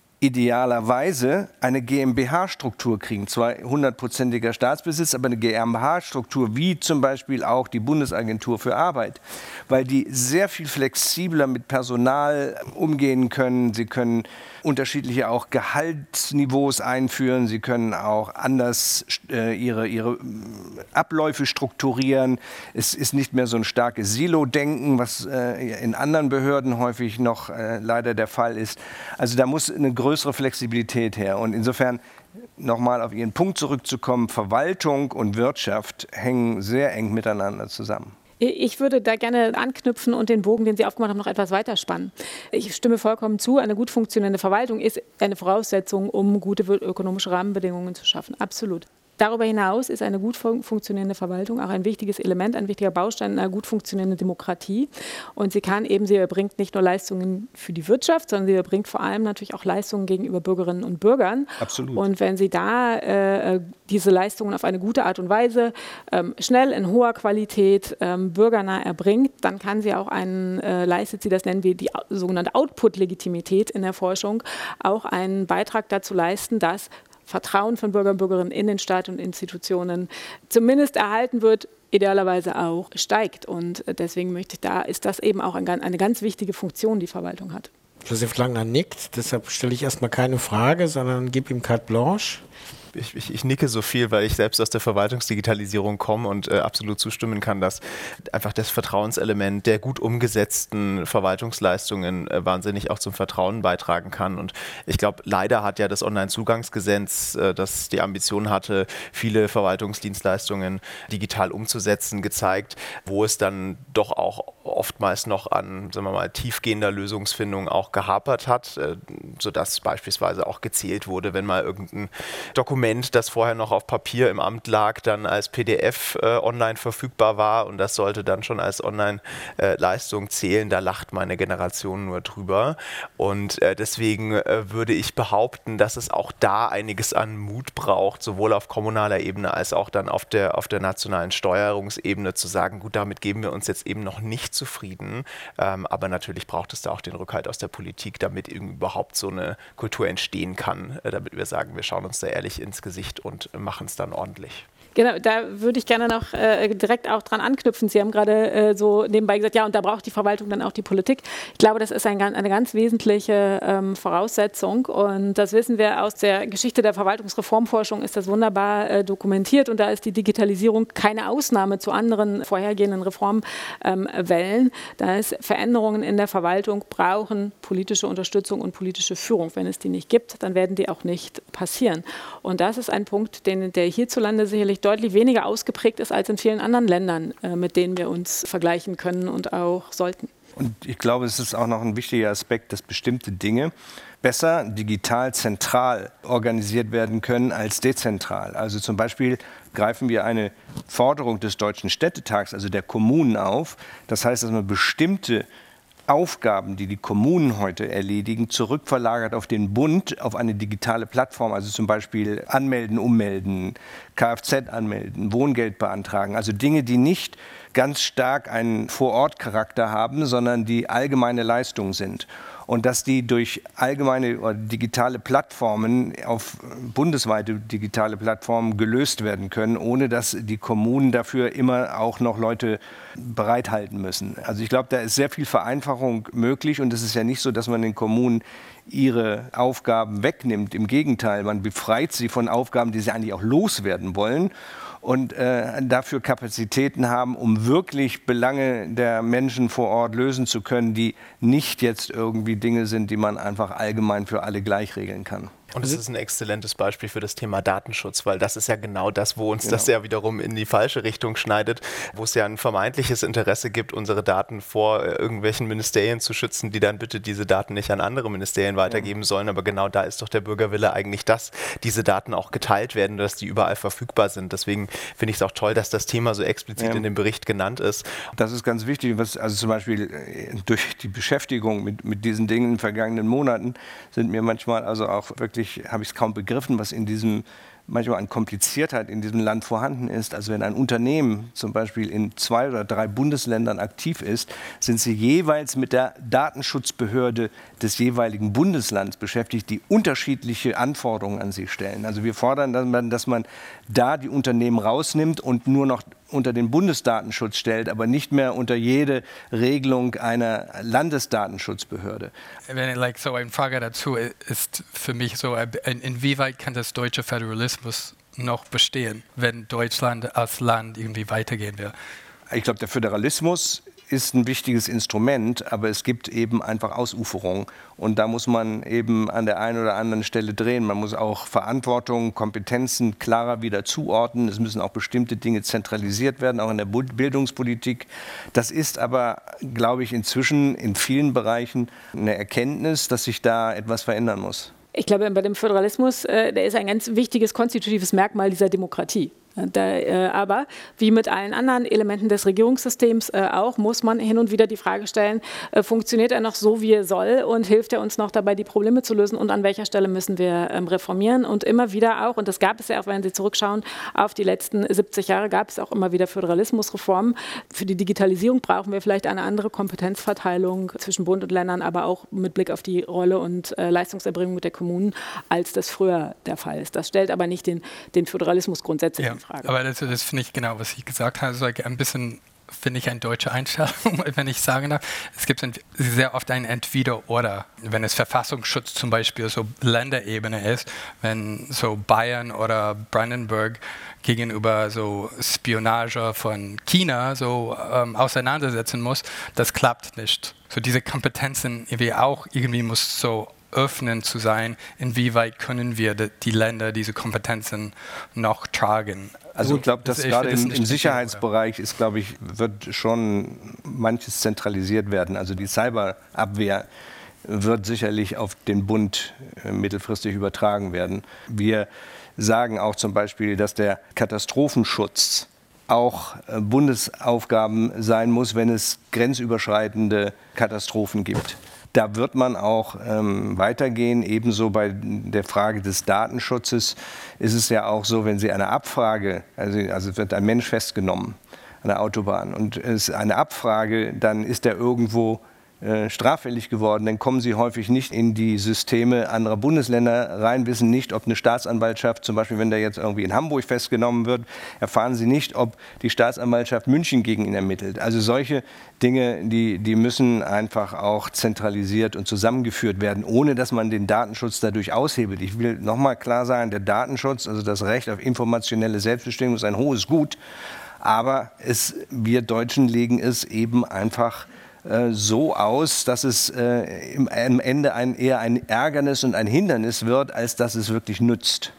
idealerweise eine GmbH-Struktur kriegen. Zwar hundertprozentiger Staatsbesitz, aber eine GmbH-Struktur, wie zum Beispiel auch die Bundesagentur für Arbeit, weil die sehr viel flexibler mit Personal umgehen können. Sie können unterschiedliche auch Gehaltsniveaus einführen. Sie können auch anders äh, ihre, ihre Abläufe strukturieren. Es ist nicht mehr so ein starkes Silo-Denken, was äh, in anderen Behörden häufig noch äh, leider der Fall ist. Also da muss eine größere Flexibilität her. Und insofern, nochmal auf Ihren Punkt zurückzukommen, Verwaltung und Wirtschaft hängen sehr eng miteinander zusammen. Ich würde da gerne anknüpfen und den Bogen, den Sie aufgemacht haben, noch etwas weiter spannen. Ich stimme vollkommen zu, eine gut funktionierende Verwaltung ist eine Voraussetzung, um gute ökonomische Rahmenbedingungen zu schaffen. Absolut. Darüber hinaus ist eine gut funktionierende Verwaltung auch ein wichtiges Element, ein wichtiger Baustein einer gut funktionierenden Demokratie. Und sie kann eben, sie erbringt nicht nur Leistungen für die Wirtschaft, sondern sie erbringt vor allem natürlich auch Leistungen gegenüber Bürgerinnen und Bürgern. Absolut. Und wenn sie da äh, diese Leistungen auf eine gute Art und Weise, ähm, schnell, in hoher Qualität, ähm, bürgernah erbringt, dann kann sie auch einen, äh, leistet sie, das nennen wir die sogenannte Output-Legitimität in der Forschung, auch einen Beitrag dazu leisten, dass Vertrauen von Bürgern und Bürgerinnen in den Staat und Institutionen zumindest erhalten wird, idealerweise auch steigt. Und deswegen möchte ich, da ist das eben auch eine ganz wichtige Funktion, die Verwaltung hat. Josef Langner nickt, deshalb stelle ich erstmal keine Frage, sondern gebe ihm carte blanche. Ich, ich, ich nicke so viel, weil ich selbst aus der Verwaltungsdigitalisierung komme und äh, absolut zustimmen kann, dass einfach das Vertrauenselement der gut umgesetzten Verwaltungsleistungen äh, wahnsinnig auch zum Vertrauen beitragen kann. Und ich glaube, leider hat ja das Onlinezugangsgesetz, äh, das die Ambition hatte, viele Verwaltungsdienstleistungen digital umzusetzen, gezeigt, wo es dann doch auch oftmals noch an, sagen wir mal, tiefgehender Lösungsfindung auch gehapert hat, äh, sodass beispielsweise auch gezählt wurde, wenn mal irgendein Dokument, das vorher noch auf Papier im Amt lag, dann als P D F äh, online verfügbar war und das sollte dann schon als Online-Leistung äh, zählen. Da lacht meine Generation nur drüber und äh, deswegen äh, würde ich behaupten, dass es auch da einiges an Mut braucht, sowohl auf kommunaler Ebene als auch dann auf der, auf der nationalen Steuerungsebene zu sagen, gut, damit geben wir uns jetzt eben noch nicht zufrieden, ähm, aber natürlich braucht es da auch den Rückhalt aus der Politik, damit überhaupt so eine Kultur entstehen kann, äh, damit wir sagen, wir schauen uns da ehrlich ins Gesicht und machen es dann ordentlich. Genau, da würde ich gerne noch äh, direkt auch dran anknüpfen. Sie haben gerade äh, so nebenbei gesagt, ja, und da braucht die Verwaltung dann auch die Politik. Ich glaube, das ist ein, eine ganz wesentliche ähm, Voraussetzung und das wissen wir aus der Geschichte der Verwaltungsreformforschung, ist das wunderbar äh, dokumentiert und da ist die Digitalisierung keine Ausnahme zu anderen vorhergehenden Reformwellen. Ähm, da ist Veränderungen in der Verwaltung brauchen politische Unterstützung und politische Führung. Wenn es die nicht gibt, dann werden die auch nicht passieren. Und das ist ein Punkt, den, der hierzulande sicherlich deutlich weniger ausgeprägt ist als in vielen anderen Ländern, äh, mit denen wir uns vergleichen können und auch sollten. Und ich glaube, es ist auch noch ein wichtiger Aspekt, dass bestimmte Dinge besser digital zentral organisiert werden können als dezentral. Also zum Beispiel greifen wir eine Forderung des Deutschen Städtetags, also der Kommunen, auf. Das heißt, dass man bestimmte Aufgaben, die die Kommunen heute erledigen, zurückverlagert auf den Bund, auf eine digitale Plattform, also zum Beispiel anmelden, ummelden, Kfz anmelden, Wohngeld beantragen, also Dinge, die nicht ganz stark einen Vor-Ort-Charakter haben, sondern die allgemeine Leistungen sind. Und dass die durch allgemeine oder digitale Plattformen, auf bundesweite digitale Plattformen gelöst werden können, ohne dass die Kommunen dafür immer auch noch Leute bereithalten müssen. Also ich glaube, da ist sehr viel Vereinfachung möglich und es ist ja nicht so, dass man den Kommunen ihre Aufgaben wegnimmt. Im Gegenteil, man befreit sie von Aufgaben, die sie eigentlich auch loswerden wollen. Und äh, dafür Kapazitäten haben, um wirklich Belange der Menschen vor Ort lösen zu können, die nicht jetzt irgendwie Dinge sind, die man einfach allgemein für alle gleich regeln kann. Und es ist ein exzellentes Beispiel für das Thema Datenschutz, weil das ist ja genau das, wo uns genau. das ja wiederum in die falsche Richtung schneidet, wo es ja ein vermeintliches Interesse gibt, unsere Daten vor irgendwelchen Ministerien zu schützen, die dann bitte diese Daten nicht an andere Ministerien weitergeben mhm. sollen. Aber genau da ist doch der Bürgerwille eigentlich, dass diese Daten auch geteilt werden, dass die überall verfügbar sind. Deswegen finde ich es auch toll, dass das Thema so explizit ja. in dem Bericht genannt ist. Das ist ganz wichtig, was, also zum Beispiel durch die Beschäftigung mit, mit diesen Dingen in den vergangenen Monaten sind mir manchmal also auch wirklich habe ich es kaum begriffen, was in diesem manchmal an Kompliziertheit in diesem Land vorhanden ist. Also wenn ein Unternehmen zum Beispiel in zwei oder drei Bundesländern aktiv ist, sind sie jeweils mit der Datenschutzbehörde des jeweiligen Bundeslands beschäftigt, die unterschiedliche Anforderungen an sie stellen. Also wir fordern, dass man, dass man da die Unternehmen rausnimmt und nur noch unter den Bundesdatenschutz stellt, aber nicht mehr unter jede Regelung einer Landesdatenschutzbehörde. Wenn like, so eine Frage dazu ist für mich so, inwieweit kann das deutsche Föderalismus noch bestehen, wenn Deutschland als Land irgendwie weitergehen will? Ich glaube, der Föderalismus ist ein wichtiges Instrument, aber es gibt eben einfach Ausuferung. Und da muss man eben an der einen oder anderen Stelle drehen. Man muss auch Verantwortung, Kompetenzen klarer wieder zuordnen. Es müssen auch bestimmte Dinge zentralisiert werden, auch in der Bildungspolitik. Das ist aber, glaube ich, inzwischen in vielen Bereichen eine Erkenntnis, dass sich da etwas verändern muss. Ich glaube, bei dem Föderalismus, äh, der ist ein ganz wichtiges konstitutives Merkmal dieser Demokratie. Da, äh, aber wie mit allen anderen Elementen des Regierungssystems äh, auch, muss man hin und wieder die Frage stellen, äh, funktioniert er noch so, wie er soll und hilft er uns noch dabei, die Probleme zu lösen und an welcher Stelle müssen wir ähm, reformieren und immer wieder auch, und das gab es ja auch, wenn Sie zurückschauen, auf die letzten siebzig Jahre gab es auch immer wieder Föderalismusreformen. Für die Digitalisierung brauchen wir vielleicht eine andere Kompetenzverteilung zwischen Bund und Ländern, aber auch mit Blick auf die Rolle und äh, Leistungserbringung der Kommunen, als das früher der Fall ist. Das stellt aber nicht den, den Föderalismus grundsätzlich ja. in Frage. Aber das, das finde ich genau, was ich gesagt habe, so ein bisschen, finde ich, eine deutsche Einstellung, wenn ich sagen darf. Es gibt sehr oft ein Entweder-Oder. Wenn es Verfassungsschutz zum Beispiel so Länderebene ist, wenn so Bayern oder Brandenburg gegenüber so Spionage von China so ähm, auseinandersetzen muss, das klappt nicht. So diese Kompetenzen irgendwie auch irgendwie muss so öffnen zu sein, inwieweit können wir die, die Länder diese Kompetenzen noch tragen. Also ich glaube, dass gerade im, im Sicherheitsbereich ist, glaube ich, wird schon manches zentralisiert werden. Also die Cyberabwehr wird sicherlich auf den Bund äh, mittelfristig übertragen werden. Wir sagen auch zum Beispiel, dass der Katastrophenschutz auch äh, Bundesaufgaben sein muss, wenn es grenzüberschreitende Katastrophen gibt. Da wird man auch ähm, weitergehen. Ebenso bei der Frage des Datenschutzes ist es ja auch so, wenn Sie eine Abfrage, also, also wird ein Mensch festgenommen an der Autobahn und es ist eine Abfrage, dann ist er irgendwo äh, straffällig geworden. Dann kommen Sie häufig nicht in die Systeme anderer Bundesländer rein, wissen nicht, ob eine Staatsanwaltschaft, zum Beispiel wenn der jetzt irgendwie in Hamburg festgenommen wird, erfahren Sie nicht, ob die Staatsanwaltschaft München gegen ihn ermittelt. Also solche Dinge, die, die müssen einfach auch zentralisiert und zusammengeführt werden, ohne dass man den Datenschutz dadurch aushebelt. Ich will noch mal klar sagen, der Datenschutz, also das Recht auf informationelle Selbstbestimmung, ist ein hohes Gut. Aber es, wir Deutschen legen es eben einfach äh, so aus, dass es äh, im, am Ende ein, eher ein Ärgernis und ein Hindernis wird, als dass es wirklich nützt.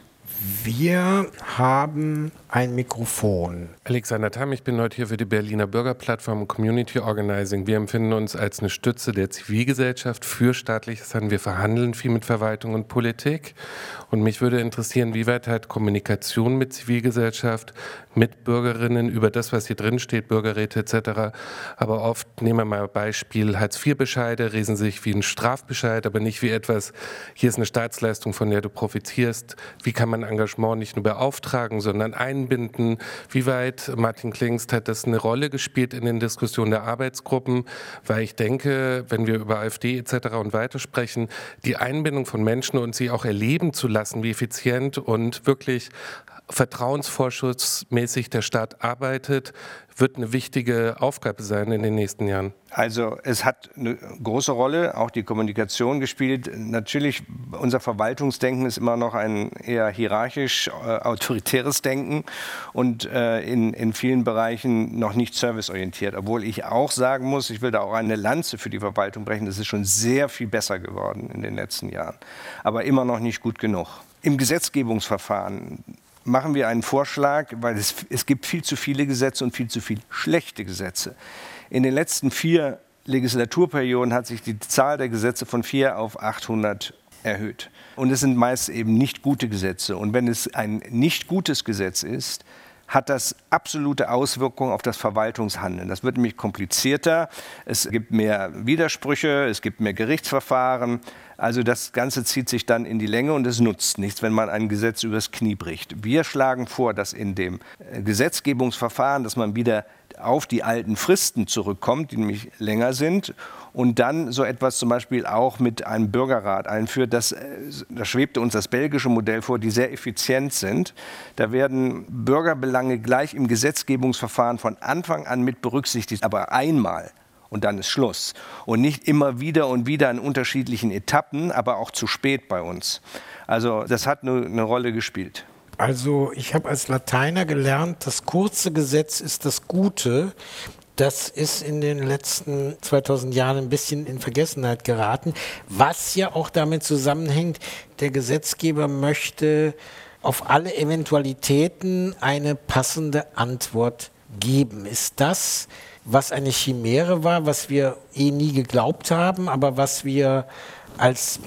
Wir haben ein Mikrofon. Alexander Tamm, ich bin heute hier für die Berliner Bürgerplattform Community Organizing. Wir empfinden uns als eine Stütze der Zivilgesellschaft für staatliches Handeln. Wir verhandeln viel mit Verwaltung und Politik. Und mich würde interessieren, wie weit hat Kommunikation mit Zivilgesellschaft, mit Bürgerinnen über das, was hier drin steht, Bürgerräte et cetera. Aber oft, nehmen wir mal Beispiel, Hartz vier Bescheide lesen sich wie ein Strafbescheid, aber nicht wie etwas, hier ist eine Staatsleistung, von der du profitierst. Wie kann man Engagement nicht nur beauftragen, sondern einbinden? Wie weit, Martin Klingst, hat das eine Rolle gespielt in den Diskussionen der Arbeitsgruppen? Weil ich denke, wenn wir über AfD et cetera und weiter sprechen, die Einbindung von Menschen und sie auch erleben zu lassen, wie effizient und wirklich vertrauensvorschussmäßig der Staat arbeitet, wird eine wichtige Aufgabe sein in den nächsten Jahren. Also es hat eine große Rolle, auch die Kommunikation gespielt. Natürlich, unser Verwaltungsdenken ist immer noch ein eher hierarchisch, äh, autoritäres Denken und äh, in, in vielen Bereichen noch nicht serviceorientiert. Obwohl ich auch sagen muss, ich will da auch eine Lanze für die Verwaltung brechen, das ist schon sehr viel besser geworden in den letzten Jahren. Aber immer noch nicht gut genug. Im Gesetzgebungsverfahren machen wir einen Vorschlag, weil es, es gibt viel zu viele Gesetze und viel zu viele schlechte Gesetze. In den letzten vier Legislaturperioden hat sich die Zahl der Gesetze von vier auf achthundert erhöht. Und es sind meist eben nicht gute Gesetze. Und wenn es ein nicht gutes Gesetz ist, hat das absolute Auswirkungen auf das Verwaltungshandeln. Das wird nämlich komplizierter, es gibt mehr Widersprüche, es gibt mehr Gerichtsverfahren. Also das Ganze zieht sich dann in die Länge und es nutzt nichts, wenn man ein Gesetz übers Knie bricht. Wir schlagen vor, dass in dem Gesetzgebungsverfahren, dass man wieder auf die alten Fristen zurückkommt, die nämlich länger sind, und dann so etwas zum Beispiel auch mit einem Bürgerrat einführt. Das, da schwebte uns das belgische Modell vor, die sehr effizient sind. Da werden Bürgerbelange gleich im Gesetzgebungsverfahren von Anfang an mit berücksichtigt, aber einmal. Und dann ist Schluss. Und nicht immer wieder und wieder in unterschiedlichen Etappen, aber auch zu spät bei uns. Also das hat eine, eine Rolle gespielt. Also ich habe als Lateiner gelernt, das kurze Gesetz ist das Gute. Das ist in den letzten zweitausend Jahren ein bisschen in Vergessenheit geraten, was ja auch damit zusammenhängt, der Gesetzgeber möchte auf alle Eventualitäten eine passende Antwort geben. Ist das, was eine Chimäre war, was wir eh nie geglaubt haben, aber was wir als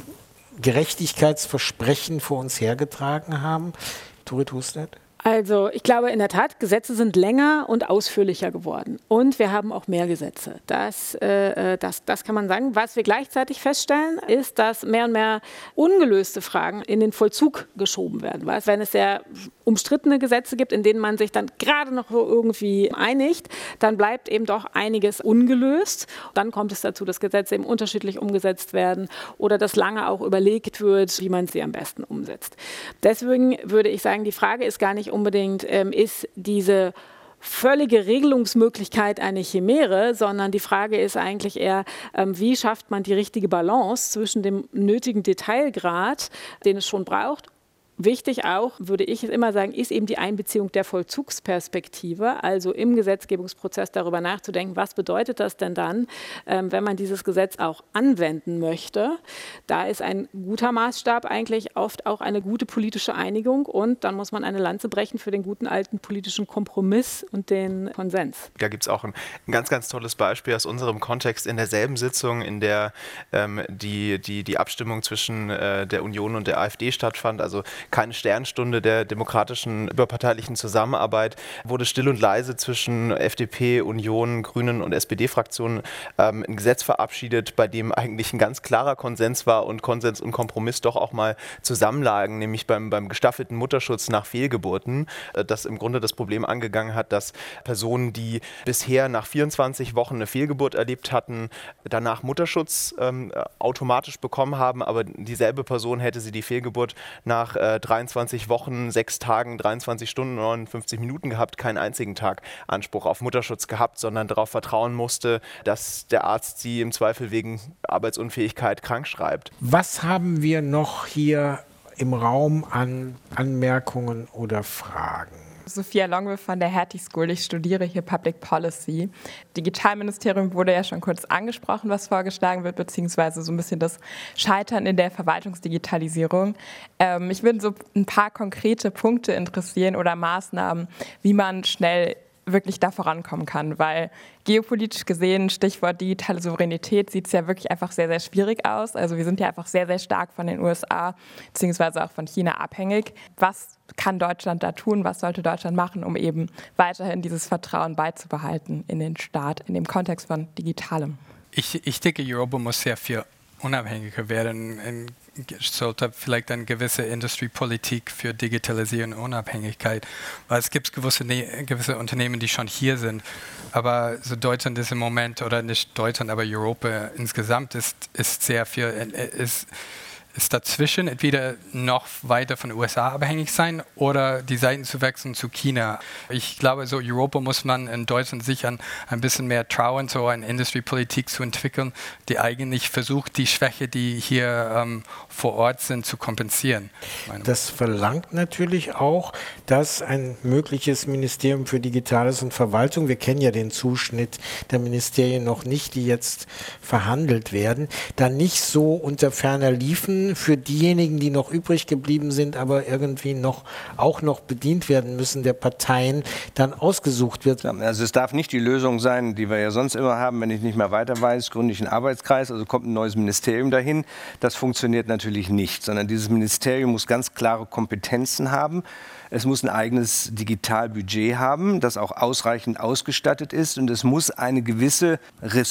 Gerechtigkeitsversprechen vor uns hergetragen haben? Turit Husted? Also ich glaube in der Tat, Gesetze sind länger und ausführlicher geworden und wir haben auch mehr Gesetze. Das, äh, das, das kann man sagen. Was wir gleichzeitig feststellen, ist, dass mehr und mehr ungelöste Fragen in den Vollzug geschoben werden. Weil wenn es sehr umstrittene Gesetze gibt, in denen man sich dann gerade noch irgendwie einigt, dann bleibt eben doch einiges ungelöst. Dann kommt es dazu, dass Gesetze eben unterschiedlich umgesetzt werden oder dass lange auch überlegt wird, wie man sie am besten umsetzt. Deswegen würde ich sagen, die Frage ist gar nicht unbedingt, ähm, ist diese völlige Regelungsmöglichkeit eine Chimäre, sondern die Frage ist eigentlich eher, ähm, wie schafft man die richtige Balance zwischen dem nötigen Detailgrad, den es schon braucht. Wichtig auch, würde ich immer sagen, ist eben die Einbeziehung der Vollzugsperspektive, also im Gesetzgebungsprozess darüber nachzudenken, was bedeutet das denn dann, ähm, wenn man dieses Gesetz auch anwenden möchte. Da ist ein guter Maßstab eigentlich oft auch eine gute politische Einigung und dann muss man eine Lanze brechen für den guten alten politischen Kompromiss und den Konsens. Da gibt es auch ein, ein ganz, ganz tolles Beispiel aus unserem Kontext in derselben Sitzung, in der ähm, die, die, die Abstimmung zwischen äh, der Union und der AfD stattfand, also keine Sternstunde der demokratischen überparteilichen Zusammenarbeit, wurde still und leise zwischen F D P, Union, Grünen und S P D-Fraktionen ähm, ein Gesetz verabschiedet, bei dem eigentlich ein ganz klarer Konsens war und Konsens und Kompromiss doch auch mal zusammenlagen, nämlich beim, beim gestaffelten Mutterschutz nach Fehlgeburten, äh, das im Grunde das Problem angegangen hat, dass Personen, die bisher nach vierundzwanzig Wochen eine Fehlgeburt erlebt hatten, danach Mutterschutz ähm, automatisch bekommen haben, aber dieselbe Person hätte sie die Fehlgeburt nach äh, dreiundzwanzig Wochen, sechs Tagen, dreiundzwanzig Stunden, neunundfünfzig Minuten gehabt, keinen einzigen Tag Anspruch auf Mutterschutz gehabt, sondern darauf vertrauen musste, dass der Arzt sie im Zweifel wegen Arbeitsunfähigkeit krank schreibt. Was haben wir noch hier im Raum an Anmerkungen oder Fragen? Sophia Longwe von der Hertie School. Ich studiere hier Public Policy. Digitalministerium wurde ja schon kurz angesprochen, was vorgeschlagen wird, beziehungsweise so ein bisschen das Scheitern in der Verwaltungsdigitalisierung. Ähm, mich würden so ein paar konkrete Punkte interessieren oder Maßnahmen, wie man schnell wirklich da vorankommen kann, weil geopolitisch gesehen, Stichwort digitale Souveränität, sieht es ja wirklich einfach sehr, sehr schwierig aus. Also wir sind ja einfach sehr, sehr stark von den U S A beziehungsweise auch von China abhängig. Was kann Deutschland da tun? Was sollte Deutschland machen, um eben weiterhin dieses Vertrauen beizubehalten in den Staat, in dem Kontext von Digitalem? Ich, ich denke, Europa muss sehr viel unabhängiger werden. In, sollte vielleicht eine gewisse Industriepolitik für Digitalisierung und Unabhängigkeit, weil es gibt gewisse, gewisse Unternehmen, die schon hier sind, aber so Deutschland ist im Moment, oder nicht Deutschland, aber Europa insgesamt ist, ist sehr viel, ist, ist dazwischen, entweder noch weiter von den U S A abhängig sein oder die Seiten zu wechseln zu China. Ich glaube, so Europa muss man in Deutschland sich an ein bisschen mehr trauen, so eine Industriepolitik zu entwickeln, die eigentlich versucht, die Schwäche, die hier ähm, vor Ort sind, zu kompensieren. Das verlangt natürlich auch, dass ein mögliches Ministerium für Digitales und Verwaltung, wir kennen ja den Zuschnitt der Ministerien noch nicht, die jetzt verhandelt werden, dann nicht so unter ferner liefen für diejenigen, die noch übrig geblieben sind, aber irgendwie noch auch noch bedient werden müssen, der Parteien dann ausgesucht wird. Also es darf nicht die Lösung sein, die wir ja sonst immer haben, wenn ich nicht mehr weiter weiß, gründe ich einen Arbeitskreis, also kommt ein neues Ministerium dahin. Das funktioniert natürlich nicht, sondern dieses Ministerium muss ganz klare Kompetenzen haben. Es muss ein eigenes Digitalbudget haben, das auch ausreichend ausgestattet ist. Und es muss eine gewisse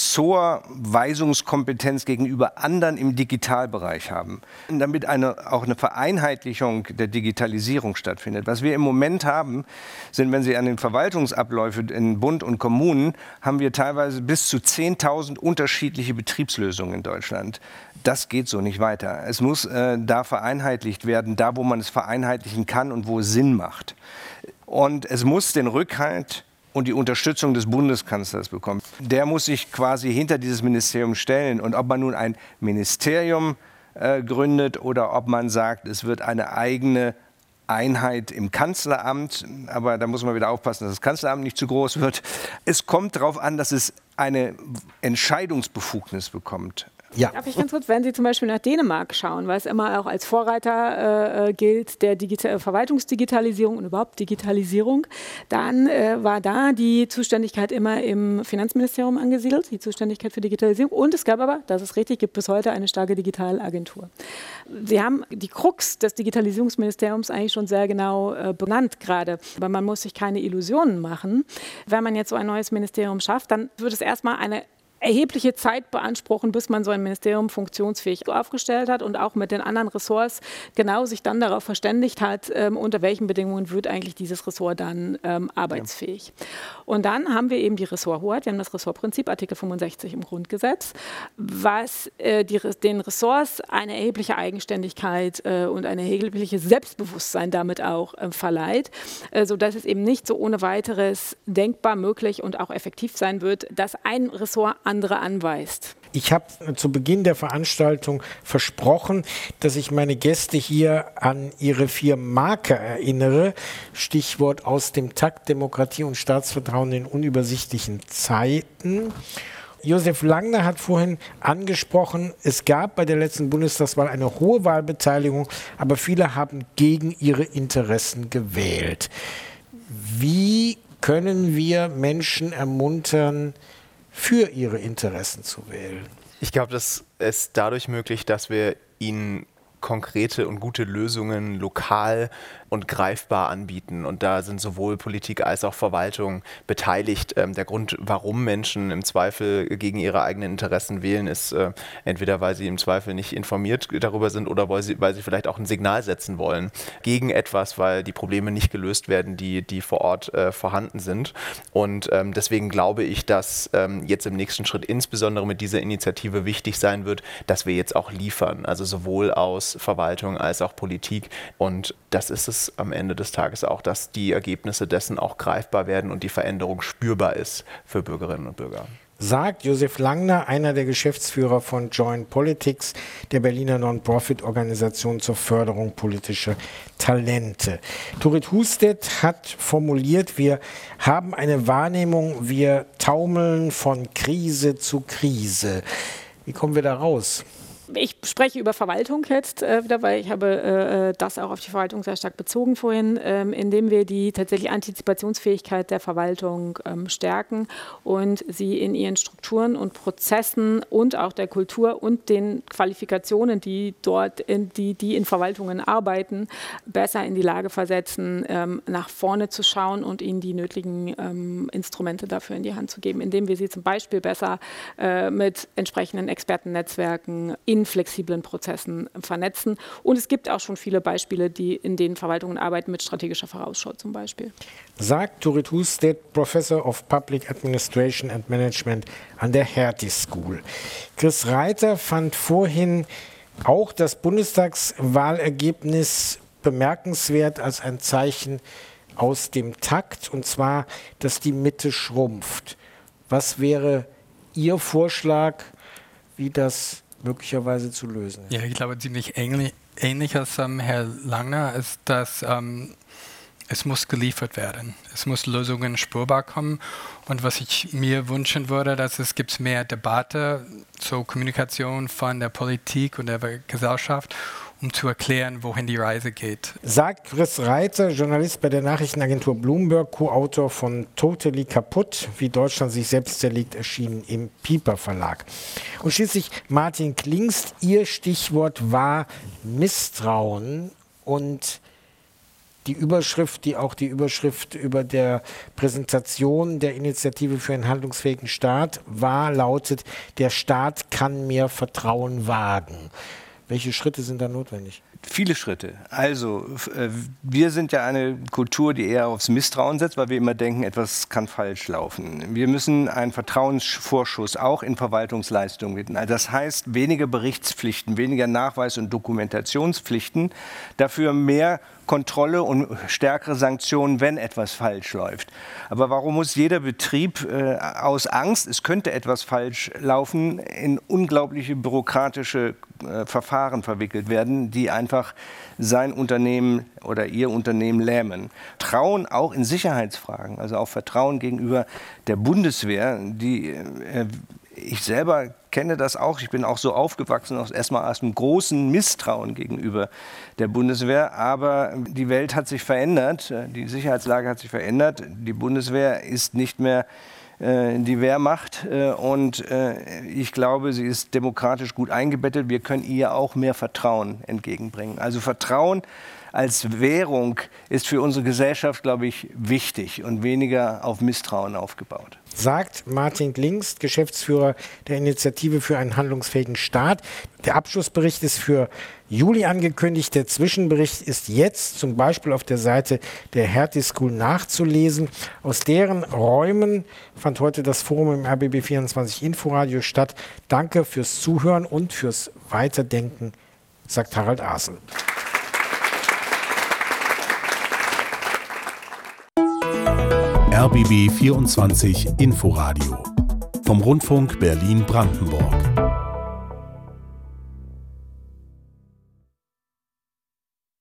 Ressortweisungskompetenz gegenüber anderen im Digitalbereich haben. Und damit eine, auch eine Vereinheitlichung der Digitalisierung stattfindet. Was wir im Moment haben, sind, wenn Sie an den Verwaltungsabläufe in Bund und Kommunen, haben wir teilweise bis zu zehntausend unterschiedliche Betriebslösungen in Deutschland. Das geht so nicht weiter. Es muss äh, da vereinheitlicht werden, da wo man es vereinheitlichen kann und wo es Sinn macht. Und es muss den Rückhalt und die Unterstützung des Bundeskanzlers bekommen. Der muss sich quasi hinter dieses Ministerium stellen. Und ob man nun ein Ministerium äh, gründet oder ob man sagt, es wird eine eigene Einheit im Kanzleramt, aber da muss man wieder aufpassen, dass das Kanzleramt nicht zu groß wird. Es kommt darauf an, dass es eine Entscheidungsbefugnis bekommt. Ja. Darf ich ganz kurz, wenn Sie zum Beispiel nach Dänemark schauen, weil es immer auch als Vorreiter äh, gilt der Digital- Verwaltungsdigitalisierung und überhaupt Digitalisierung, dann äh, war da die Zuständigkeit immer im Finanzministerium angesiedelt, die Zuständigkeit für Digitalisierung. Und es gab aber, das ist richtig, gibt bis heute eine starke Digitalagentur. Sie haben die Krux des Digitalisierungsministeriums eigentlich schon sehr genau äh, benannt gerade, aber man muss sich keine Illusionen machen. Wenn man jetzt so ein neues Ministerium schafft, dann wird es erstmal eine erhebliche Zeit beanspruchen, bis man so ein Ministerium funktionsfähig aufgestellt hat und auch mit den anderen Ressorts genau sich dann darauf verständigt hat, ähm, unter welchen Bedingungen wird eigentlich dieses Ressort dann ähm, arbeitsfähig. Ja. Und dann haben wir eben die Ressorthoheit, wir haben das Ressortprinzip, Artikel fünfundsechzig im Grundgesetz, was äh, die, den Ressorts eine erhebliche Eigenständigkeit äh, und ein erhebliches Selbstbewusstsein damit auch äh, verleiht, äh, sodass es eben nicht so ohne weiteres denkbar, möglich und auch effektiv sein wird, dass ein Ressort andere anweist. Ich habe zu Beginn der Veranstaltung versprochen, dass ich meine Gäste hier an ihre vier Marker erinnere. Stichwort aus dem Takt, Demokratie und Staatsvertrauen in unübersichtlichen Zeiten. Josef Langner hat vorhin angesprochen, es gab bei der letzten Bundestagswahl eine hohe Wahlbeteiligung, aber viele haben gegen ihre Interessen gewählt. Wie können wir Menschen ermuntern, für ihre Interessen zu wählen? Ich glaube, das ist dadurch möglich, dass wir ihnen konkrete und gute Lösungen lokal und greifbar anbieten. Und da sind sowohl Politik als auch Verwaltung beteiligt. Ähm, der Grund, warum Menschen im Zweifel gegen ihre eigenen Interessen wählen, ist äh, entweder, weil sie im Zweifel nicht informiert darüber sind oder weil sie, weil sie vielleicht auch ein Signal setzen wollen gegen etwas, weil die Probleme nicht gelöst werden, die, die vor Ort äh, vorhanden sind. Und ähm, deswegen glaube ich, dass ähm, jetzt im nächsten Schritt insbesondere mit dieser Initiative wichtig sein wird, dass wir jetzt auch liefern. Also sowohl aus Verwaltung als auch Politik. Und das ist es am Ende des Tages auch, dass die Ergebnisse dessen auch greifbar werden und die Veränderung spürbar ist für Bürgerinnen und Bürger. Sagt Josef Langner, einer der Geschäftsführer von Join Politics, der Berliner Non-Profit-Organisation zur Förderung politischer Talente. Turit Husted hat formuliert, wir haben eine Wahrnehmung, wir taumeln von Krise zu Krise. Wie kommen wir da raus? Ich spreche über Verwaltung jetzt äh, wieder, weil ich habe äh, das auch auf die Verwaltung sehr stark bezogen vorhin, ähm, indem wir die tatsächlich Antizipationsfähigkeit der Verwaltung ähm, stärken und sie in ihren Strukturen und Prozessen und auch der Kultur und den Qualifikationen, die dort, in, die, die in Verwaltungen arbeiten, besser in die Lage versetzen, ähm, nach vorne zu schauen und ihnen die nötigen ähm, Instrumente dafür in die Hand zu geben, indem wir sie zum Beispiel besser äh, mit entsprechenden Expertennetzwerken in flexiblen Prozessen vernetzen. Und es gibt auch schon viele Beispiele, die in denen Verwaltungen arbeiten mit strategischer Vorausschau zum Beispiel. Sagt Turit Husted, Professor of Public Administration and Management an der Hertie School. Chris Reiter fand vorhin auch das Bundestagswahlergebnis bemerkenswert als ein Zeichen aus dem Takt, und zwar, dass die Mitte schrumpft. Was wäre Ihr Vorschlag, wie das möglicherweise zu lösen ist? Ja, ich glaube, ziemlich ähnlich, ähnlich als ähm, Herr Langner ist, dass ähm, es muss geliefert werden. Es muss Lösungen spürbar kommen. Und was ich mir wünschen würde, dass es gibt mehr Debatte zur Kommunikation von der Politik und der Gesellschaft, um zu erklären, wohin die Reise geht. Sagt Chris Reiter, Journalist bei der Nachrichtenagentur Bloomberg, Co-Autor von Totally Kaputt, wie Deutschland sich selbst zerlegt, erschienen im Piper Verlag. Und schließlich Martin Klingst, Ihr Stichwort war Misstrauen, und die Überschrift, die auch die Überschrift über der Präsentation der Initiative für einen handlungsfähigen Staat war, lautet: Der Staat kann mehr Vertrauen wagen. Welche Schritte sind da notwendig? Viele Schritte. Also äh, wir sind ja eine Kultur, die eher aufs Misstrauen setzt, weil wir immer denken, etwas kann falsch laufen. Wir müssen einen Vertrauensvorschuss auch in Verwaltungsleistungen bieten. Also das heißt, weniger Berichtspflichten, weniger Nachweis- und Dokumentationspflichten, dafür mehr Kontrolle und stärkere Sanktionen, wenn etwas falsch läuft. Aber warum muss jeder Betrieb äh, aus Angst, es könnte etwas falsch laufen, in unglaubliche bürokratische äh, Verfahren verwickelt werden, die einfach sein Unternehmen oder ihr Unternehmen lähmen? Vertrauen auch in Sicherheitsfragen, also auch Vertrauen gegenüber der Bundeswehr, die äh, ich selber kenne das auch. Ich bin auch so aufgewachsen, auch erstmal aus einem großen Misstrauen gegenüber der Bundeswehr. Aber die Welt hat sich verändert, die Sicherheitslage hat sich verändert. Die Bundeswehr ist nicht mehr äh, die Wehrmacht äh, und äh, ich glaube, sie ist demokratisch gut eingebettet. Wir können ihr auch mehr Vertrauen entgegenbringen. Also Vertrauen als Währung ist für unsere Gesellschaft, glaube ich, wichtig und weniger auf Misstrauen aufgebaut. Sagt Martin Glingst, Geschäftsführer der Initiative für einen handlungsfähigen Staat. Der Abschlussbericht ist für Juli angekündigt. Der Zwischenbericht ist jetzt zum Beispiel auf der Seite der Hertie School nachzulesen. Aus deren Räumen fand heute das Forum im R B B vierundzwanzig Inforadio statt. Danke fürs Zuhören und fürs Weiterdenken, sagt Harald Asel. R B B vierundzwanzig Inforadio vom Rundfunk Berlin-Brandenburg.